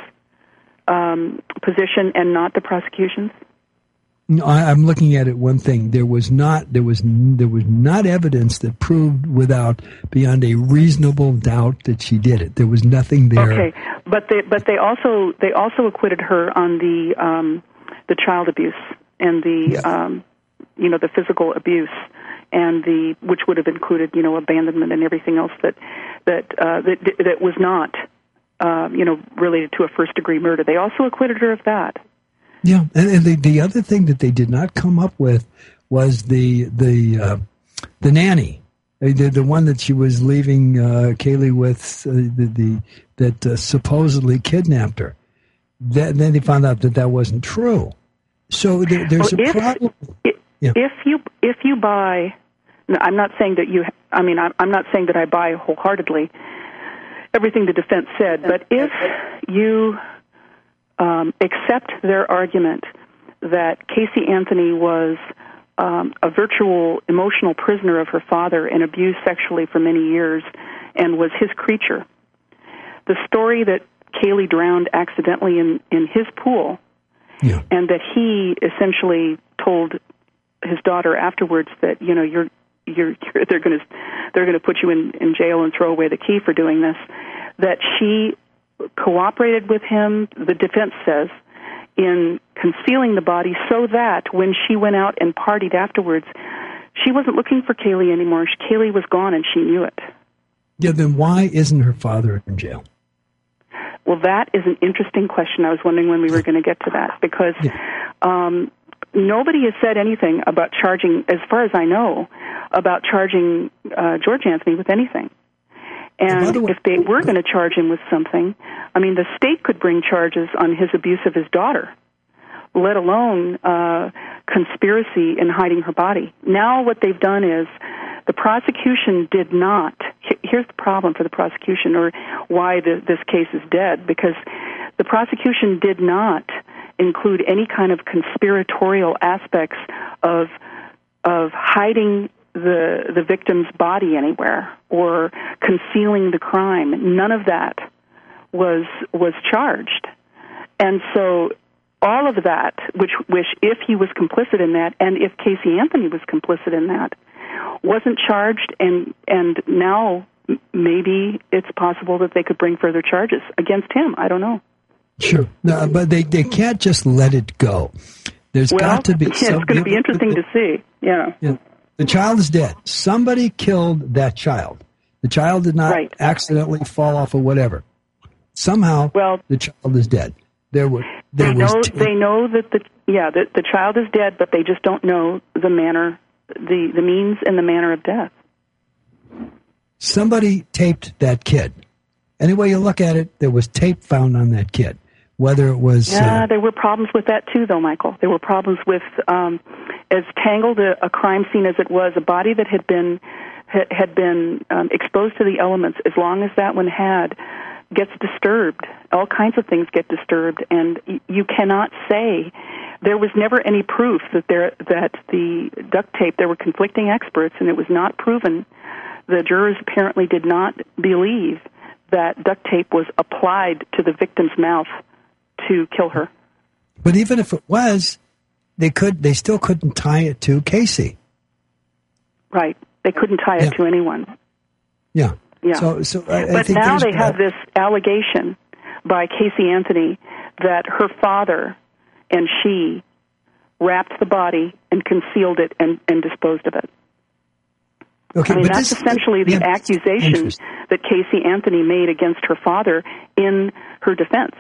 um, position and not the prosecution's? No, I, I'm looking at it. One thing: there was not there was there was not evidence that proved without beyond a reasonable doubt that she did it. There was nothing there. Okay, but they but they also they also acquitted her on the um, the child abuse and the um, you know the physical abuse and the which would have included you know abandonment and everything else that that uh, that that was not uh, you know related to a first degree murder. They also acquitted her of that. Yeah, and, and the the other thing that they did not come up with was the the uh, the nanny, the the one that she was leaving uh, Kaylee with, uh, the, the that uh, supposedly kidnapped her. That, then they found out that that wasn't true. So there, there's well, a if, problem. If, yeah. if you if you buy, no, I'm not saying that you. I mean, I'm, I'm not saying that I buy wholeheartedly everything the defense said, but if you Um, accept their argument that Casey Anthony was um, a virtual emotional prisoner of her father and abused sexually for many years and was his creature. The story that Kaylee drowned accidentally in, in his pool yeah. and that he essentially told his daughter afterwards that, you know, you're, you're, you're they're going to they're going to put you in, in jail and throw away the key for doing this, that she cooperated with him, the defense says, in concealing the body so that when she went out and partied afterwards, she wasn't looking for Kaylee anymore. Kaylee was gone and she knew it. Yeah, then why isn't her father in jail? Well, that is an interesting question. I was wondering when we were going to get to that because yeah. um, nobody has said anything about charging, as far as I know, about charging uh, George Anthony with anything. And way, if they were going to charge him with something, I mean, the state could bring charges on his abuse of his daughter, let alone uh, conspiracy in hiding her body. Now what they've done is the prosecution did not, here's the problem for the prosecution, or why the, this case is dead, because the prosecution did not include any kind of conspiratorial aspects of of hiding the the victim's body anywhere or concealing the crime. None of that was was charged. And so all of that, which which if he was complicit in that, and if Casey Anthony was complicit in that, wasn't charged, and and now maybe it's possible that they could bring further charges against him. I don't know. Sure. No, but they, they can't just let it go. There's well, got to be... Yeah, it's going to be interesting to see. Yeah. yeah. The child is dead. Somebody killed that child. The child did not right. accidentally fall off or whatever. Somehow, well, the child is dead. There were there they was know t- they know that the yeah the, the child is dead, but they just don't know the manner, the the means and the manner of death. Somebody taped that kid. Any way you look at it, there was tape found on that kid. Whether it was... Yeah, uh, there were problems with that too, though, Michael. There were problems with, um, as tangled a, a crime scene as it was, a body that had been had, had been um, exposed to the elements, as long as that one had, gets disturbed. All kinds of things get disturbed, and y- you cannot say... There was never any proof that there that the duct tape, there were conflicting experts, and it was not proven. The jurors apparently did not believe that duct tape was applied to the victim's mouth to kill her. But even if it was, they could they still couldn't tie it to Casey. Right. They couldn't tie it Yeah. to anyone. Yeah. Yeah. So, so I, I but think now there's- they have this allegation by Casey Anthony that her father and she wrapped the body and concealed it and, and disposed of it. Okay, I mean, but that's this, essentially the yeah, accusation interesting. that Casey Anthony made against her father in her defense.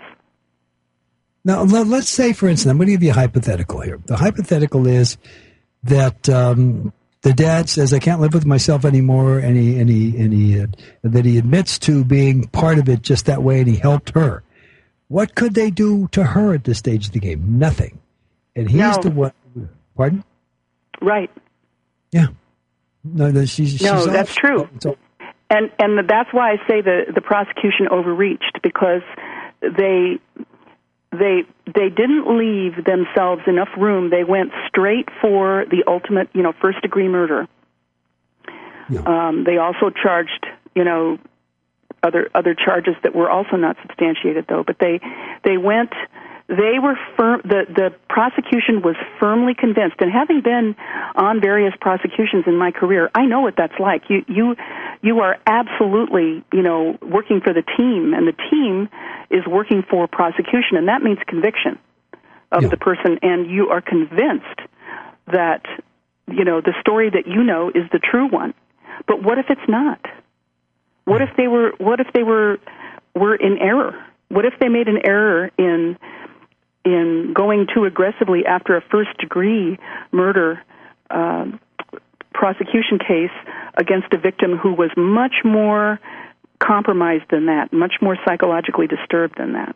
Now, let- let's say, for instance, I'm going to give you a hypothetical here. The hypothetical is that um, the dad says, I can't live with myself anymore, and, he, and, he, and he, uh, that he admits to being part of it just that way, and he helped her. What could they do to her at this stage of the game? Nothing. And he's No. the one. Pardon? Right. Yeah. No, no she's, she's No, off. that's true. So, And and that's why I say the the prosecution overreached, because they they they didn't leave themselves enough room. They went straight for the ultimate, you know, first degree murder. Yeah. Um, they also charged, you know, other other charges that were also not substantiated, though. But they they went. They were firm. The the prosecution was firmly convinced, and having been on various prosecutions in my career, I know what that's like. You you you are absolutely, you know, working for the team, and the team is working for prosecution, and that means conviction of Yeah. the person, and you are convinced that, you know, the story that you know is the true one. But what if it's not? What if they were? What if they were were in error? What if they made an error in in going too aggressively after a first-degree murder uh, prosecution case against a victim who was much more compromised than that, much more psychologically disturbed than that?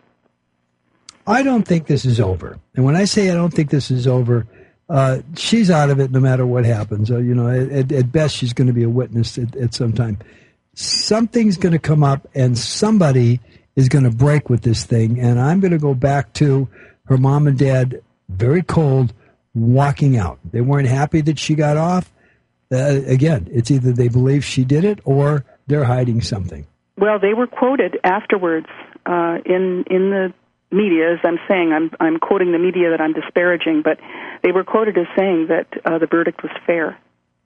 I don't think this is over. And when I say I don't think this is over, uh, she's out of it no matter what happens. Uh, you know, at, at best, she's going to be a witness at, at some time. Something's going to come up, and somebody is going to break with this thing. And I'm going to go back to her mom and dad, very cold, walking out. They weren't happy that she got off. Uh, again, it's either they believe she did it or they're hiding something. Well, they were quoted afterwards uh, in in the media, as I'm saying. I'm I'm quoting the media that I'm disparaging, but they were quoted as saying that uh, the verdict was fair.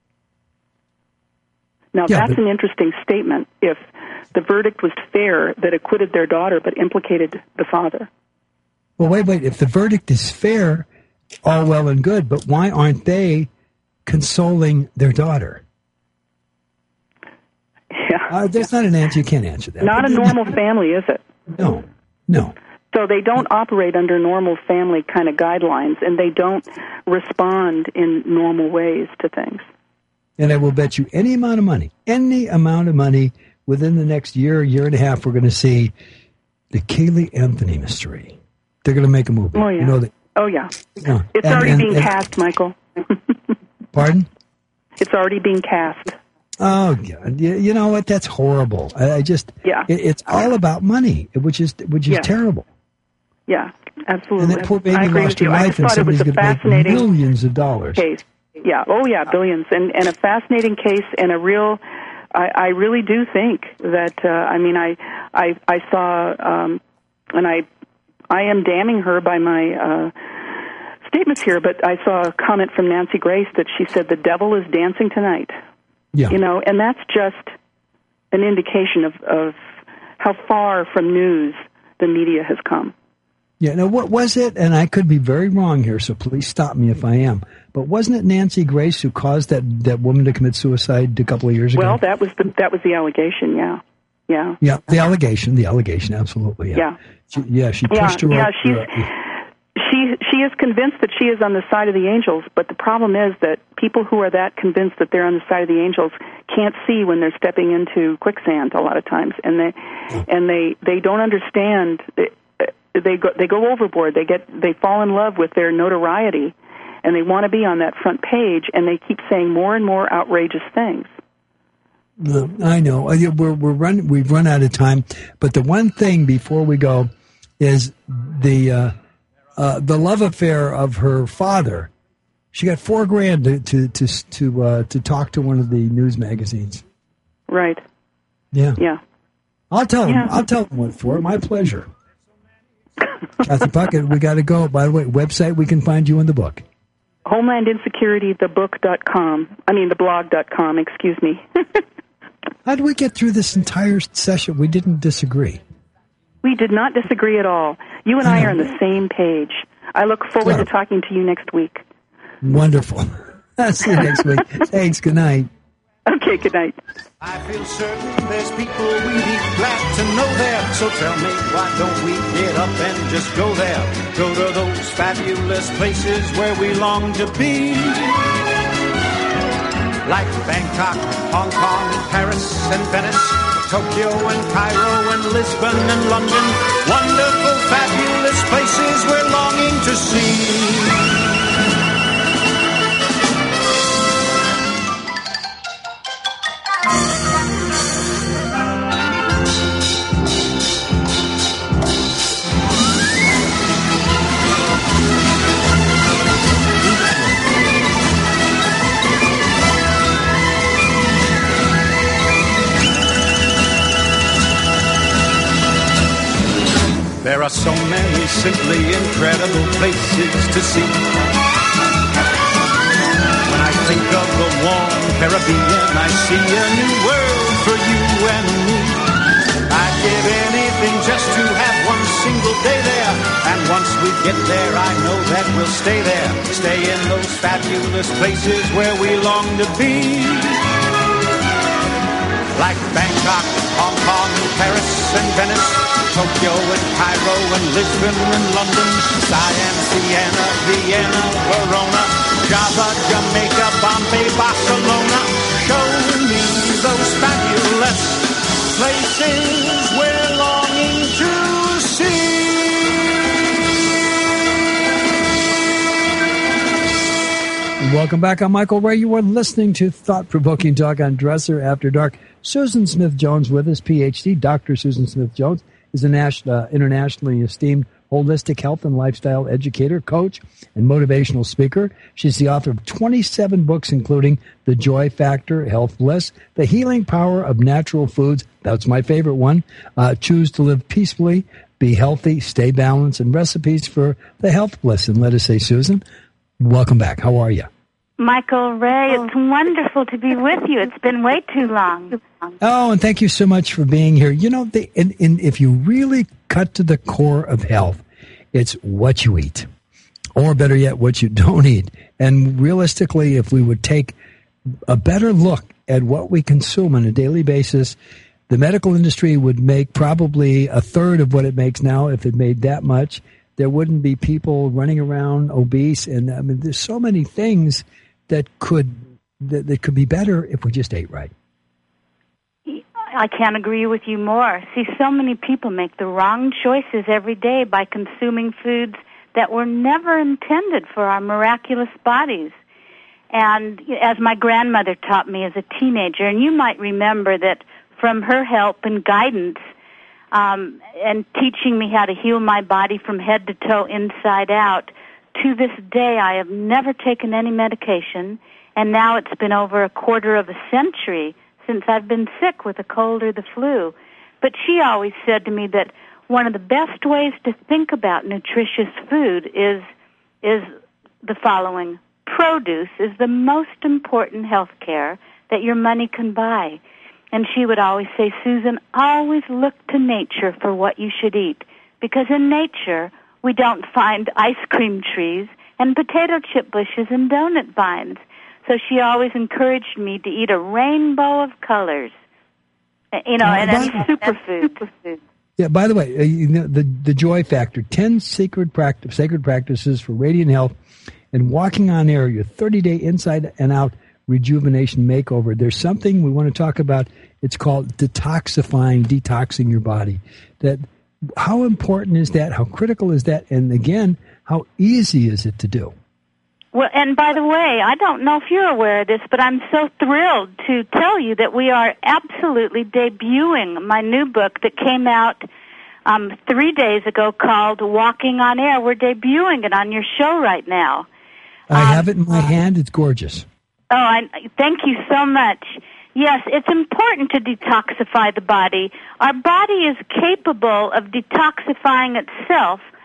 Now, Yeah, that's but- an interesting statement. If the verdict was fair that acquitted their daughter but implicated the father. Well, wait, wait. If the verdict is fair, all well and good, but why aren't they consoling their daughter? Yeah. Uh, there's not an answer. You can't answer that. Not a normal family, is it? No, no. So they don't operate under normal family kind of guidelines, and they don't respond in normal ways to things. And I will bet you any amount of money, any amount of money, within the next year, year and a half, we're going to see the Casey Anthony mystery. They're going to make a movie. Oh, yeah. You know that, Oh, yeah. yeah. It's And- already and- being and- cast, Michael. Pardon? It's already being cast. Oh, God. You, you know what? That's horrible. I, I just, Yeah. it, it's all about money, which is which is Yeah. terrible. Yeah, absolutely. And that poor I baby agree lost with her you. I life, just and thought it was somebody's a going to make fascinating millions of dollars. case. Yeah. Oh, yeah, billions, and and a fascinating case, and a real. I, I really do think that. Uh, I mean, I I I saw, um, and I I am damning her by my uh, statements here, but I saw a comment from Nancy Grace that she said the devil is dancing tonight. Yeah. You know, and that's just an indication of, of how far from news the media has come. Yeah, now what was it? And I could be very wrong here, so please stop me if I am. But wasn't it Nancy Grace who caused that, that woman to commit suicide a couple of years ago? Well, that was the that was the allegation. Yeah, yeah, yeah, the allegation, the allegation, absolutely. Yeah, yeah, she, yeah, she yeah. pushed her yeah up. she's uh, she she is convinced that she is on the side of the angels, but the problem is that people who are that convinced that they're on the side of the angels can't see when they're stepping into quicksand a lot of times, and they yeah. and they they don't understand. They go they go overboard. They get they fall in love with their notoriety, and they want to be on that front page, and they keep saying more and more outrageous things. Uh, I know we're we're run we've run out of time, but the one thing before we go is the uh, uh, the love affair of her father. She got four grand to to to to, uh, to talk to one of the news magazines. Right. Yeah. Yeah. I'll tell Yeah. him. I'll tell him what for. My pleasure. Kathy Puckett, we got to go. By the way, website we can find you in the book. Homeland Insecurity, the book dot com. I mean, the blog dot com, excuse me. How did we get through this entire session? We didn't disagree. We did not disagree at all. You and I, I are on the same page. I look forward well, to talking to you next week. Wonderful. I'll see you next week. Thanks. Good night. Okay, good night. I feel certain there's people we'd be glad to know there. So tell me, why don't we get up and just go there? Go to those fabulous places where we long to be. Like Bangkok, Hong Kong, Paris and Venice, Tokyo and Cairo and Lisbon and London. Wonderful, fabulous places we're longing to see. There are so many simply incredible places to see. When I think of the warm Caribbean, I see a new world for you and me. I'd give anything just to have one single day there. And once we get there, I know that we'll stay there. Stay in those fabulous places where we long to be. Like Bangkok, Hong Kong, Paris and Venice, Tokyo and Cairo and Lisbon and London, Siam, Siena, Vienna, Verona, Java, Jamaica, Bombay, Barcelona. Show me those fabulous places we're longing to see. Welcome back. I'm Michael Ray. You are listening to Thought-Provoking Talk on Dresser After Dark. Susan Smith-Jones with us, P H D. Doctor Susan Smith-Jones is a national, uh, internationally esteemed holistic health and lifestyle educator, coach, and motivational speaker. She's the author of twenty-seven books, including The Joy Factor, Health Bliss, The Healing Power of Natural Foods. That's my favorite one. Uh, Choose to Live Peacefully, Be Healthy, Stay Balanced, and Recipes for the Health Bliss. And let us say, Susan, welcome back. How are you? Michael Ray, it's wonderful to be with you. It's been way too long. Oh, and thank you so much for being here. You know, the, in, in, if you really cut to the core of health, it's what you eat, or better yet, what you don't eat. And realistically, if we would take a better look at what we consume on a daily basis, the medical industry would make probably a third of what it makes now. If it made that much, there wouldn't be people running around obese. And I mean, there's so many things that could that, that could be better if we just ate right. I can't agree with you more. See, so many people make the wrong choices every day by consuming foods that were never intended for our miraculous bodies. And as my grandmother taught me as a teenager, and you might remember that from her help and guidance um, and teaching me how to heal my body from head to toe, inside out, to this day I have never taken any medication, and now it's been over a quarter of a century since I've been sick with a cold or the flu. But she always said to me that one of the best ways to think about nutritious food is is the following. Produce is the most important health care that your money can buy. And she would always say, Susan, always look to nature for what you should eat, because in nature we don't find ice cream trees and potato chip bushes and donut vines. So she always encouraged me to eat a rainbow of colors, you know, and then superfoods. Yeah, by the way, uh, you know, the, the Joy Factor, ten sacred, practice, sacred practices for radiant health and walking on air, your thirty-day inside and out rejuvenation makeover. There's something we want to talk about. It's called detoxifying, detoxing your body. That, how important is that? How critical is that? And again, how easy is it to do? Well, and by the way, I don't know if you're aware of this, but I'm so thrilled to tell you that we are absolutely debuting my new book that came out um, three days ago called Walking on Air. We're debuting it on your show right now. I um, have it in my hand. It's gorgeous. Oh, I, thank you so much. Yes, it's important to detoxify the body. Our body is capable of detoxifying itself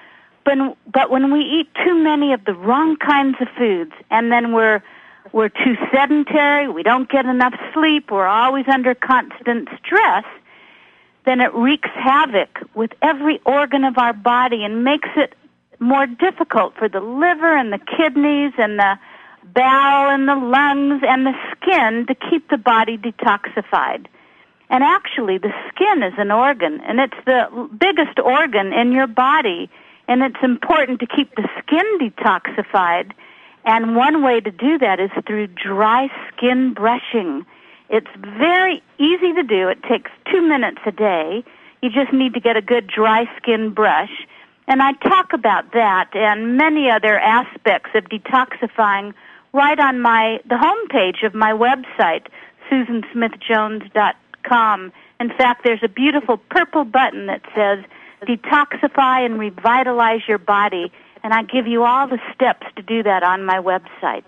but, but when we eat too many of the wrong kinds of foods, and then we're we're too sedentary, we don't get enough sleep, we're always under constant stress, then it wreaks havoc with every organ of our body and makes it more difficult for the liver and the kidneys and the bowel and the lungs and the skin to keep the body detoxified. And actually, the skin is an organ, and it's the biggest organ in your body, and it's important to keep the skin detoxified. And one way to do that is through dry skin brushing. It's very easy to do. It takes two minutes a day. You just need to get a good dry skin brush. And I talk about that and many other aspects of detoxifying right on my the homepage of my website, susan smith jones dot com. In fact, there's a beautiful purple button that says Detoxify and Revitalize Your Body, and I give you all the steps to do that on my website.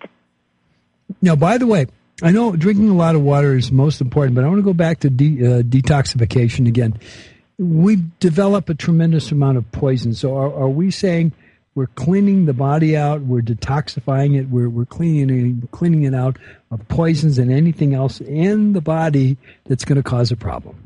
Now, by the way, I know drinking a lot of water is most important, but I want to go back to de- uh, detoxification again. We develop a tremendous amount of poison. So are, are we saying we're cleaning the body out, we're detoxifying it, we're, we're cleaning it, cleaning it out of poisons and anything else in the body that's going to cause a problem?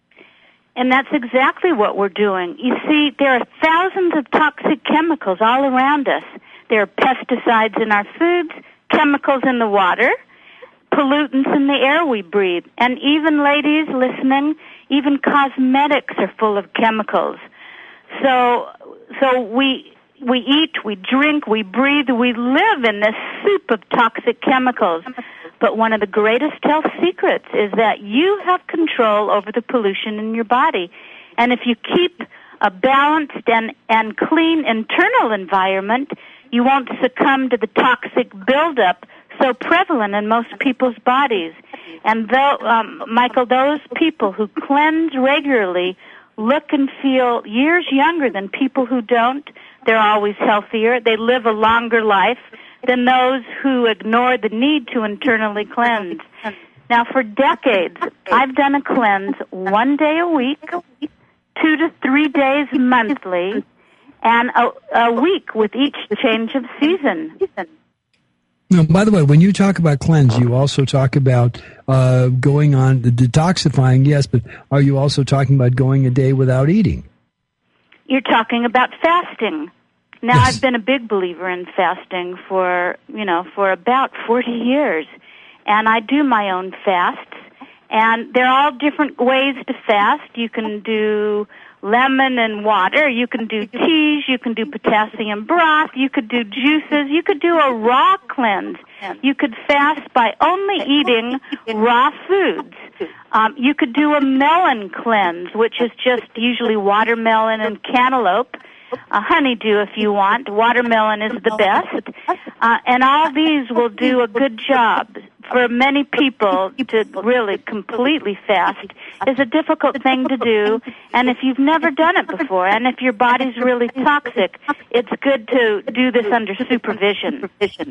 And that's exactly what we're doing. You see, there are thousands of toxic chemicals all around us. There are pesticides in our foods, chemicals in the water, pollutants in the air we breathe. And even, ladies listening, even cosmetics are full of chemicals. So, so we we eat, we drink, we breathe, we live in this soup of toxic chemicals. But one of the greatest health secrets is that you have control over the pollution in your body. And if you keep a balanced and, and clean internal environment, you won't succumb to the toxic buildup so prevalent in most people's bodies. And though, um, Michael, those people who cleanse regularly look and feel years younger than people who don't. They're always healthier. They live a longer life than those who ignore the need to internally cleanse. Now, for decades, I've done a cleanse one day a week, two to three days monthly, and a, a week with each change of season. Now, by the way, when you talk about cleanse, you also talk about uh, going on the detoxifying, yes, but are you also talking about going a day without eating? You're talking about fasting. Now, yes. I've been a big believer in fasting for, you know, for about forty years, and I do my own fasts, and there are all different ways to fast. You can do lemon and water, you can do teas, you can do potassium broth, you could do juices, you could do a raw cleanse. You could fast by only eating raw foods. Um, you could do a melon cleanse, which is just usually watermelon and cantaloupe. A honeydew if you want. Watermelon is the best. Uh, and all these will do a good job. For many people to really completely fast is a difficult thing to do. And if you've never done it before, and if your body's really toxic, it's good to do this under supervision.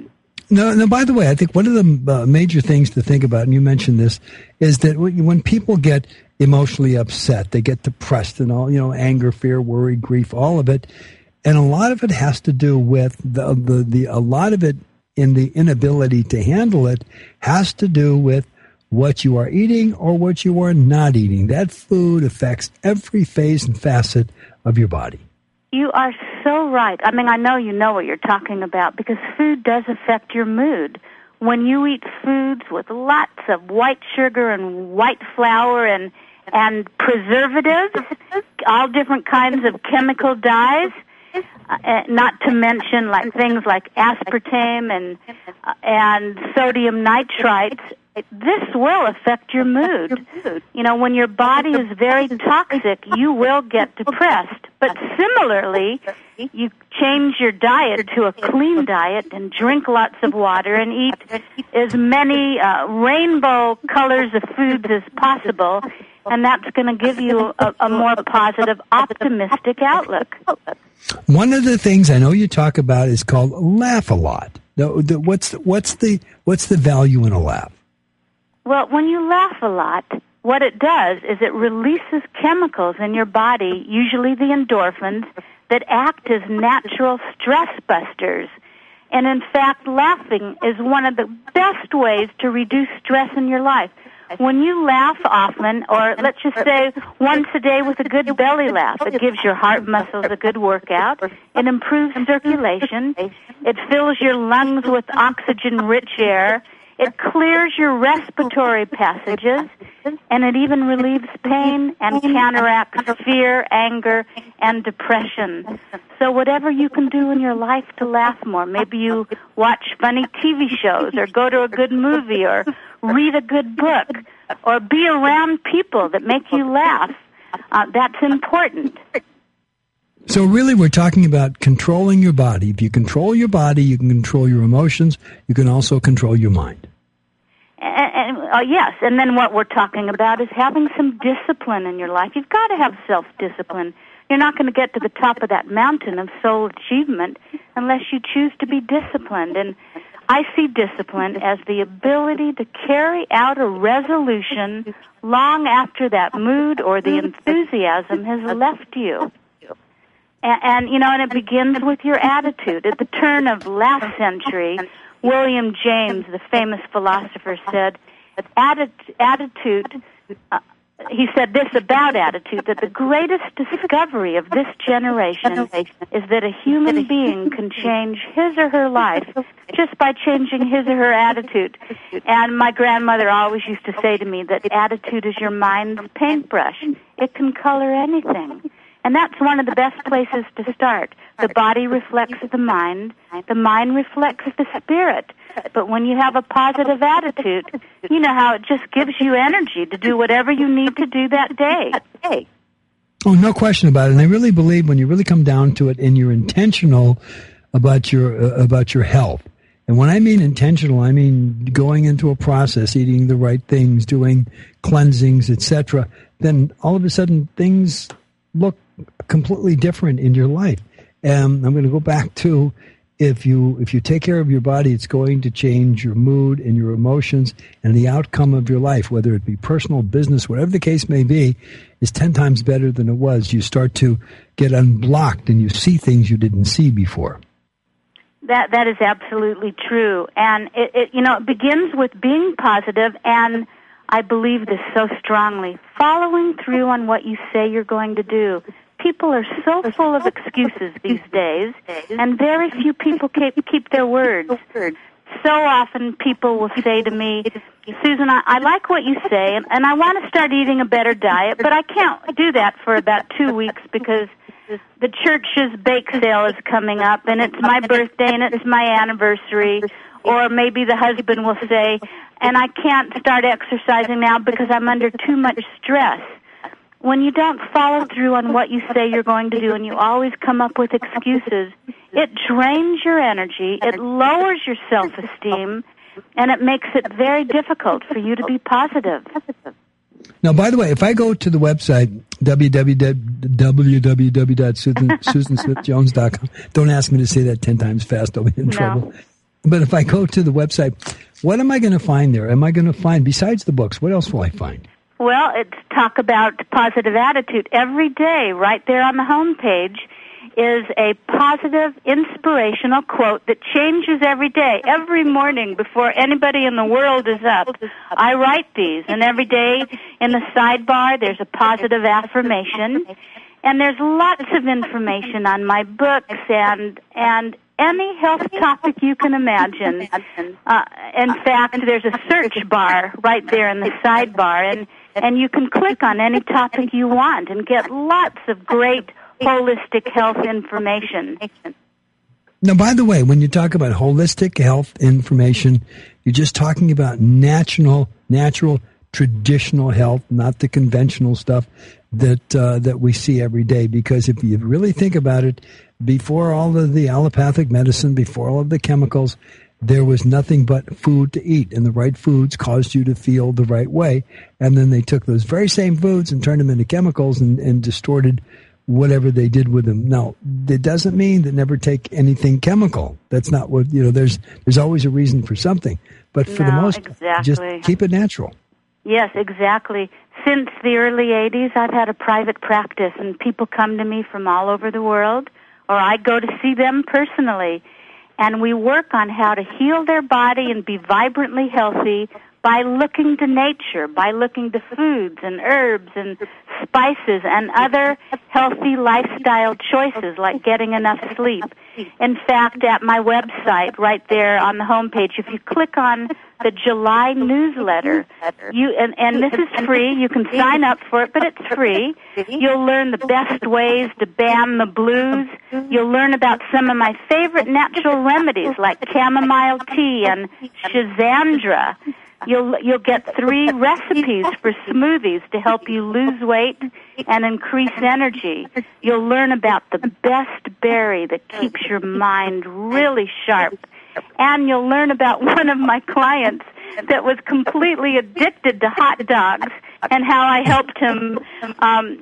No, no, by the way, I think one of the uh, major things to think about, and you mentioned this, is that when people get emotionally upset, they get depressed and all, you know, anger, fear, worry, grief, all of it. And a lot of it has to do with the, the, the, a lot of it in the inability to handle it has to do with what you are eating or what you are not eating. That food affects every phase and facet of your body. You are so right. I mean, I know you know what you're talking about because food does affect your mood. When you eat foods with lots of white sugar and white flour and and preservatives, all different kinds of chemical dyes, uh, not to mention like things like aspartame and uh, and sodium nitrites, this will affect your mood. You know, when your body is very toxic, you will get depressed. But similarly, you change your diet to a clean diet and drink lots of water and eat as many uh, rainbow colors of foods as possible, and that's going to give you a, a more positive, optimistic outlook. One of the things I know you talk about is called laugh a lot. Now, what's what's the what's the value in a laugh? Well, when you laugh a lot, what it does is it releases chemicals in your body, usually the endorphins, that act as natural stress busters. And in fact, laughing is one of the best ways to reduce stress in your life. When you laugh often, or let's just say once a day with a good belly laugh, it gives your heart muscles a good workout. It improves circulation. It fills your lungs with oxygen-rich air. It clears your respiratory passages, and it even relieves pain and counteracts fear, anger, and depression. So whatever you can do in your life to laugh more, maybe you watch funny T V shows, or go to a good movie, or read a good book, or be around people that make you laugh, uh, that's important. So really we're talking about controlling your body. If you control your body, you can control your emotions. You can also control your mind. And, and uh, yes, and then what we're talking about is having some discipline in your life. You've got to have self-discipline. You're not going to get to the top of that mountain of soul achievement unless you choose to be disciplined. And I see discipline as the ability to carry out a resolution long after that mood or the enthusiasm has left you. And, and, you know, and it begins with your attitude. At the turn of last century, William James, the famous philosopher, said, Atti- attitude, uh, he said this about attitude, that the greatest discovery of this generation is that a human being can change his or her life just by changing his or her attitude. And my grandmother always used to say to me that attitude is your mind's paintbrush. It can color anything. And that's one of the best places to start. The body reflects the mind. The mind reflects the spirit. But when you have a positive attitude, you know how it just gives you energy to do whatever you need to do that day. Oh, no question about it. And I really believe when you really come down to it and you're intentional about your uh, about your health. And when I mean intentional, I mean going into a process, eating the right things, doing cleansings, et cetera, then all of a sudden things look completely different in your life. And I'm going to go back to if you if you take care of your body, it's going to change your mood and your emotions, and the outcome of your life, whether it be personal, business, whatever the case may be, is ten times better than it was. You start to get unblocked and you see things you didn't see before. That that is absolutely true. And it, it you know, it begins with being positive, and I believe this so strongly, following through on what you say you're going to do. People are so full of excuses these days, and very few people keep, keep their words. So often people will say to me, Susan, I, I like what you say, and, and I want to start eating a better diet, but I can't do that for about two weeks because the church's bake sale is coming up, and it's my birthday, and it's my anniversary. Or maybe the husband will say, and I can't start exercising now because I'm under too much stress. When you don't follow through on what you say you're going to do and you always come up with excuses, it drains your energy, it lowers your self-esteem, and it makes it very difficult for you to be positive. Now, by the way, if I go to the website, w w w dot susan smith jones dot com, don't ask me to say that ten times fast, I'll be in trouble. No. But if I go to the website, what am I going to find there? Am I going to find, besides the books, what else will I find? Well, it's talk about positive attitude. Every day, right there on the home page, is a positive, inspirational quote that changes every day. Every morning before anybody in the world is up, I write these. And every day in the sidebar, there's a positive affirmation. And there's lots of information on my books and and any health topic you can imagine. Uh, in fact, there's a search bar right there in the sidebar, and, and you can click on any topic you want and get lots of great holistic health information. Now, by the way, when you talk about holistic health information, you're just talking about natural, natural, traditional health, not the conventional stuff that uh, that we see every day. Because if you really think about it, before all of the allopathic medicine, before all of the chemicals, there was nothing but food to eat, and the right foods caused you to feel the right way. And then they took those very same foods and turned them into chemicals and, and distorted whatever they did with them. Now, that doesn't mean that never take anything chemical. That's not what, you know, there's there's always a reason for something. But for no, the most exactly. just keep it natural. Yes, exactly. Since the early eighties, I've had a private practice, and people come to me from all over the world, or I go to see them personally, and we work on how to heal their body and be vibrantly healthy by looking to nature, by looking to foods and herbs and spices and other healthy lifestyle choices like getting enough sleep. In fact, at my website, right there on the homepage, if you click on the July newsletter, you and, and this is free. You can sign up for it, but it's free. You'll learn the best ways to ban the blues. You'll learn about some of my favorite natural remedies like chamomile tea and schizandra. You'll you'll get three recipes for smoothies to help you lose weight and increase energy. You'll learn about the best berry that keeps your mind really sharp. And you'll learn about one of my clients that was completely addicted to hot dogs and how I helped him um,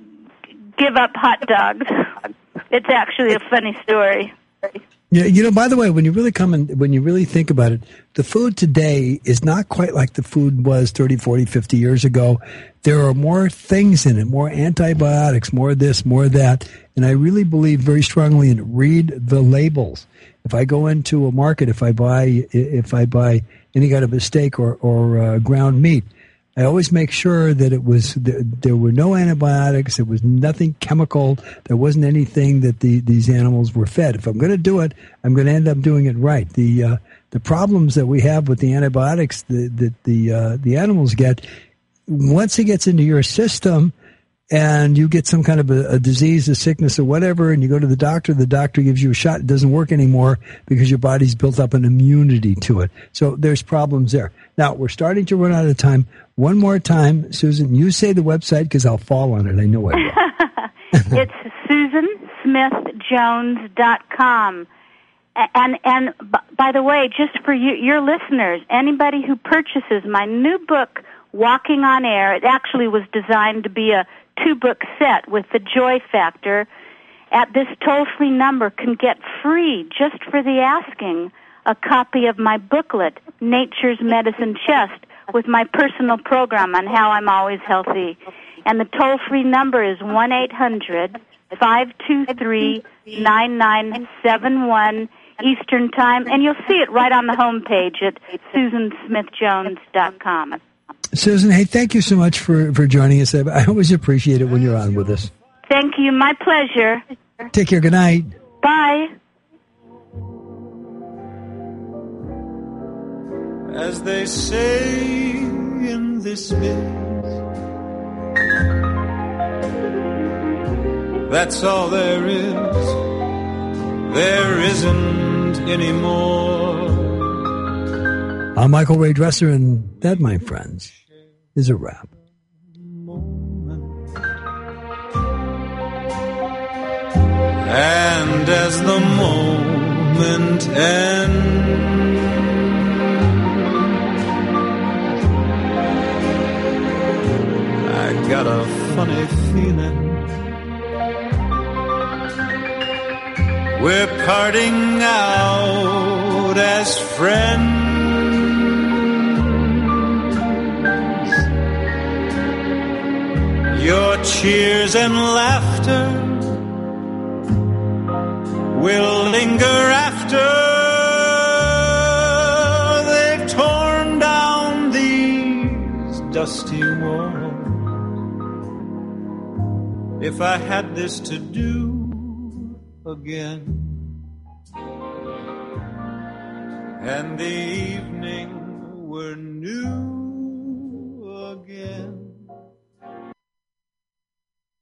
give up hot dogs. It's actually a funny story. Yeah, you know, by the way, when you really come and when you really think about it, the food today is not quite like the food was thirty, forty, fifty years ago. There are more things in it, more antibiotics, more this, more that. And I really believe very strongly in read the labels. If I go into a market, if I buy, if I buy any kind of a steak or, or uh, ground meat, I always make sure that it was there were no antibiotics, there was nothing chemical, there wasn't anything that the, these animals were fed. If I'm going to do it, I'm going to end up doing it right. The uh, the problems that we have with the antibiotics that the the, uh, the animals get, once it gets into your system and you get some kind of a, a disease, a sickness, or whatever, and you go to the doctor, the doctor gives you a shot, it doesn't work anymore because your body's built up an immunity to it. So there's problems there. Now, we're starting to run out of time. One more time, Susan, you say the website because I'll fall on it. I know I will. It's susan smith jones dot com. And, and by the way, just for you, your listeners, anybody who purchases my new book, Walking on Air, it actually was designed to be a two-book set with the Joy Factor, at this toll-free number can get free, just for the asking, a copy of my booklet, Nature's Medicine Chest, with my personal program on how I'm always healthy. And the toll-free number is one eight hundred five two three nine nine seven one Eastern Time, and you'll see it right on the homepage at susan smith jones dot com. Susan, hey, thank you so much for, for joining us. I always appreciate it when you're on with us. Thank you. My pleasure. Take care. Good night. Bye. As they say in this biz, that's all there is. There isn't any more. I'm Michael Ray Dresser, and that, my friends, is a wrap. And as the moment ends, I got a funny feeling we're parting out as friends. Your cheers and laughter will linger after they've torn down these dusty walls. If I had this to do again, and the evening were new again,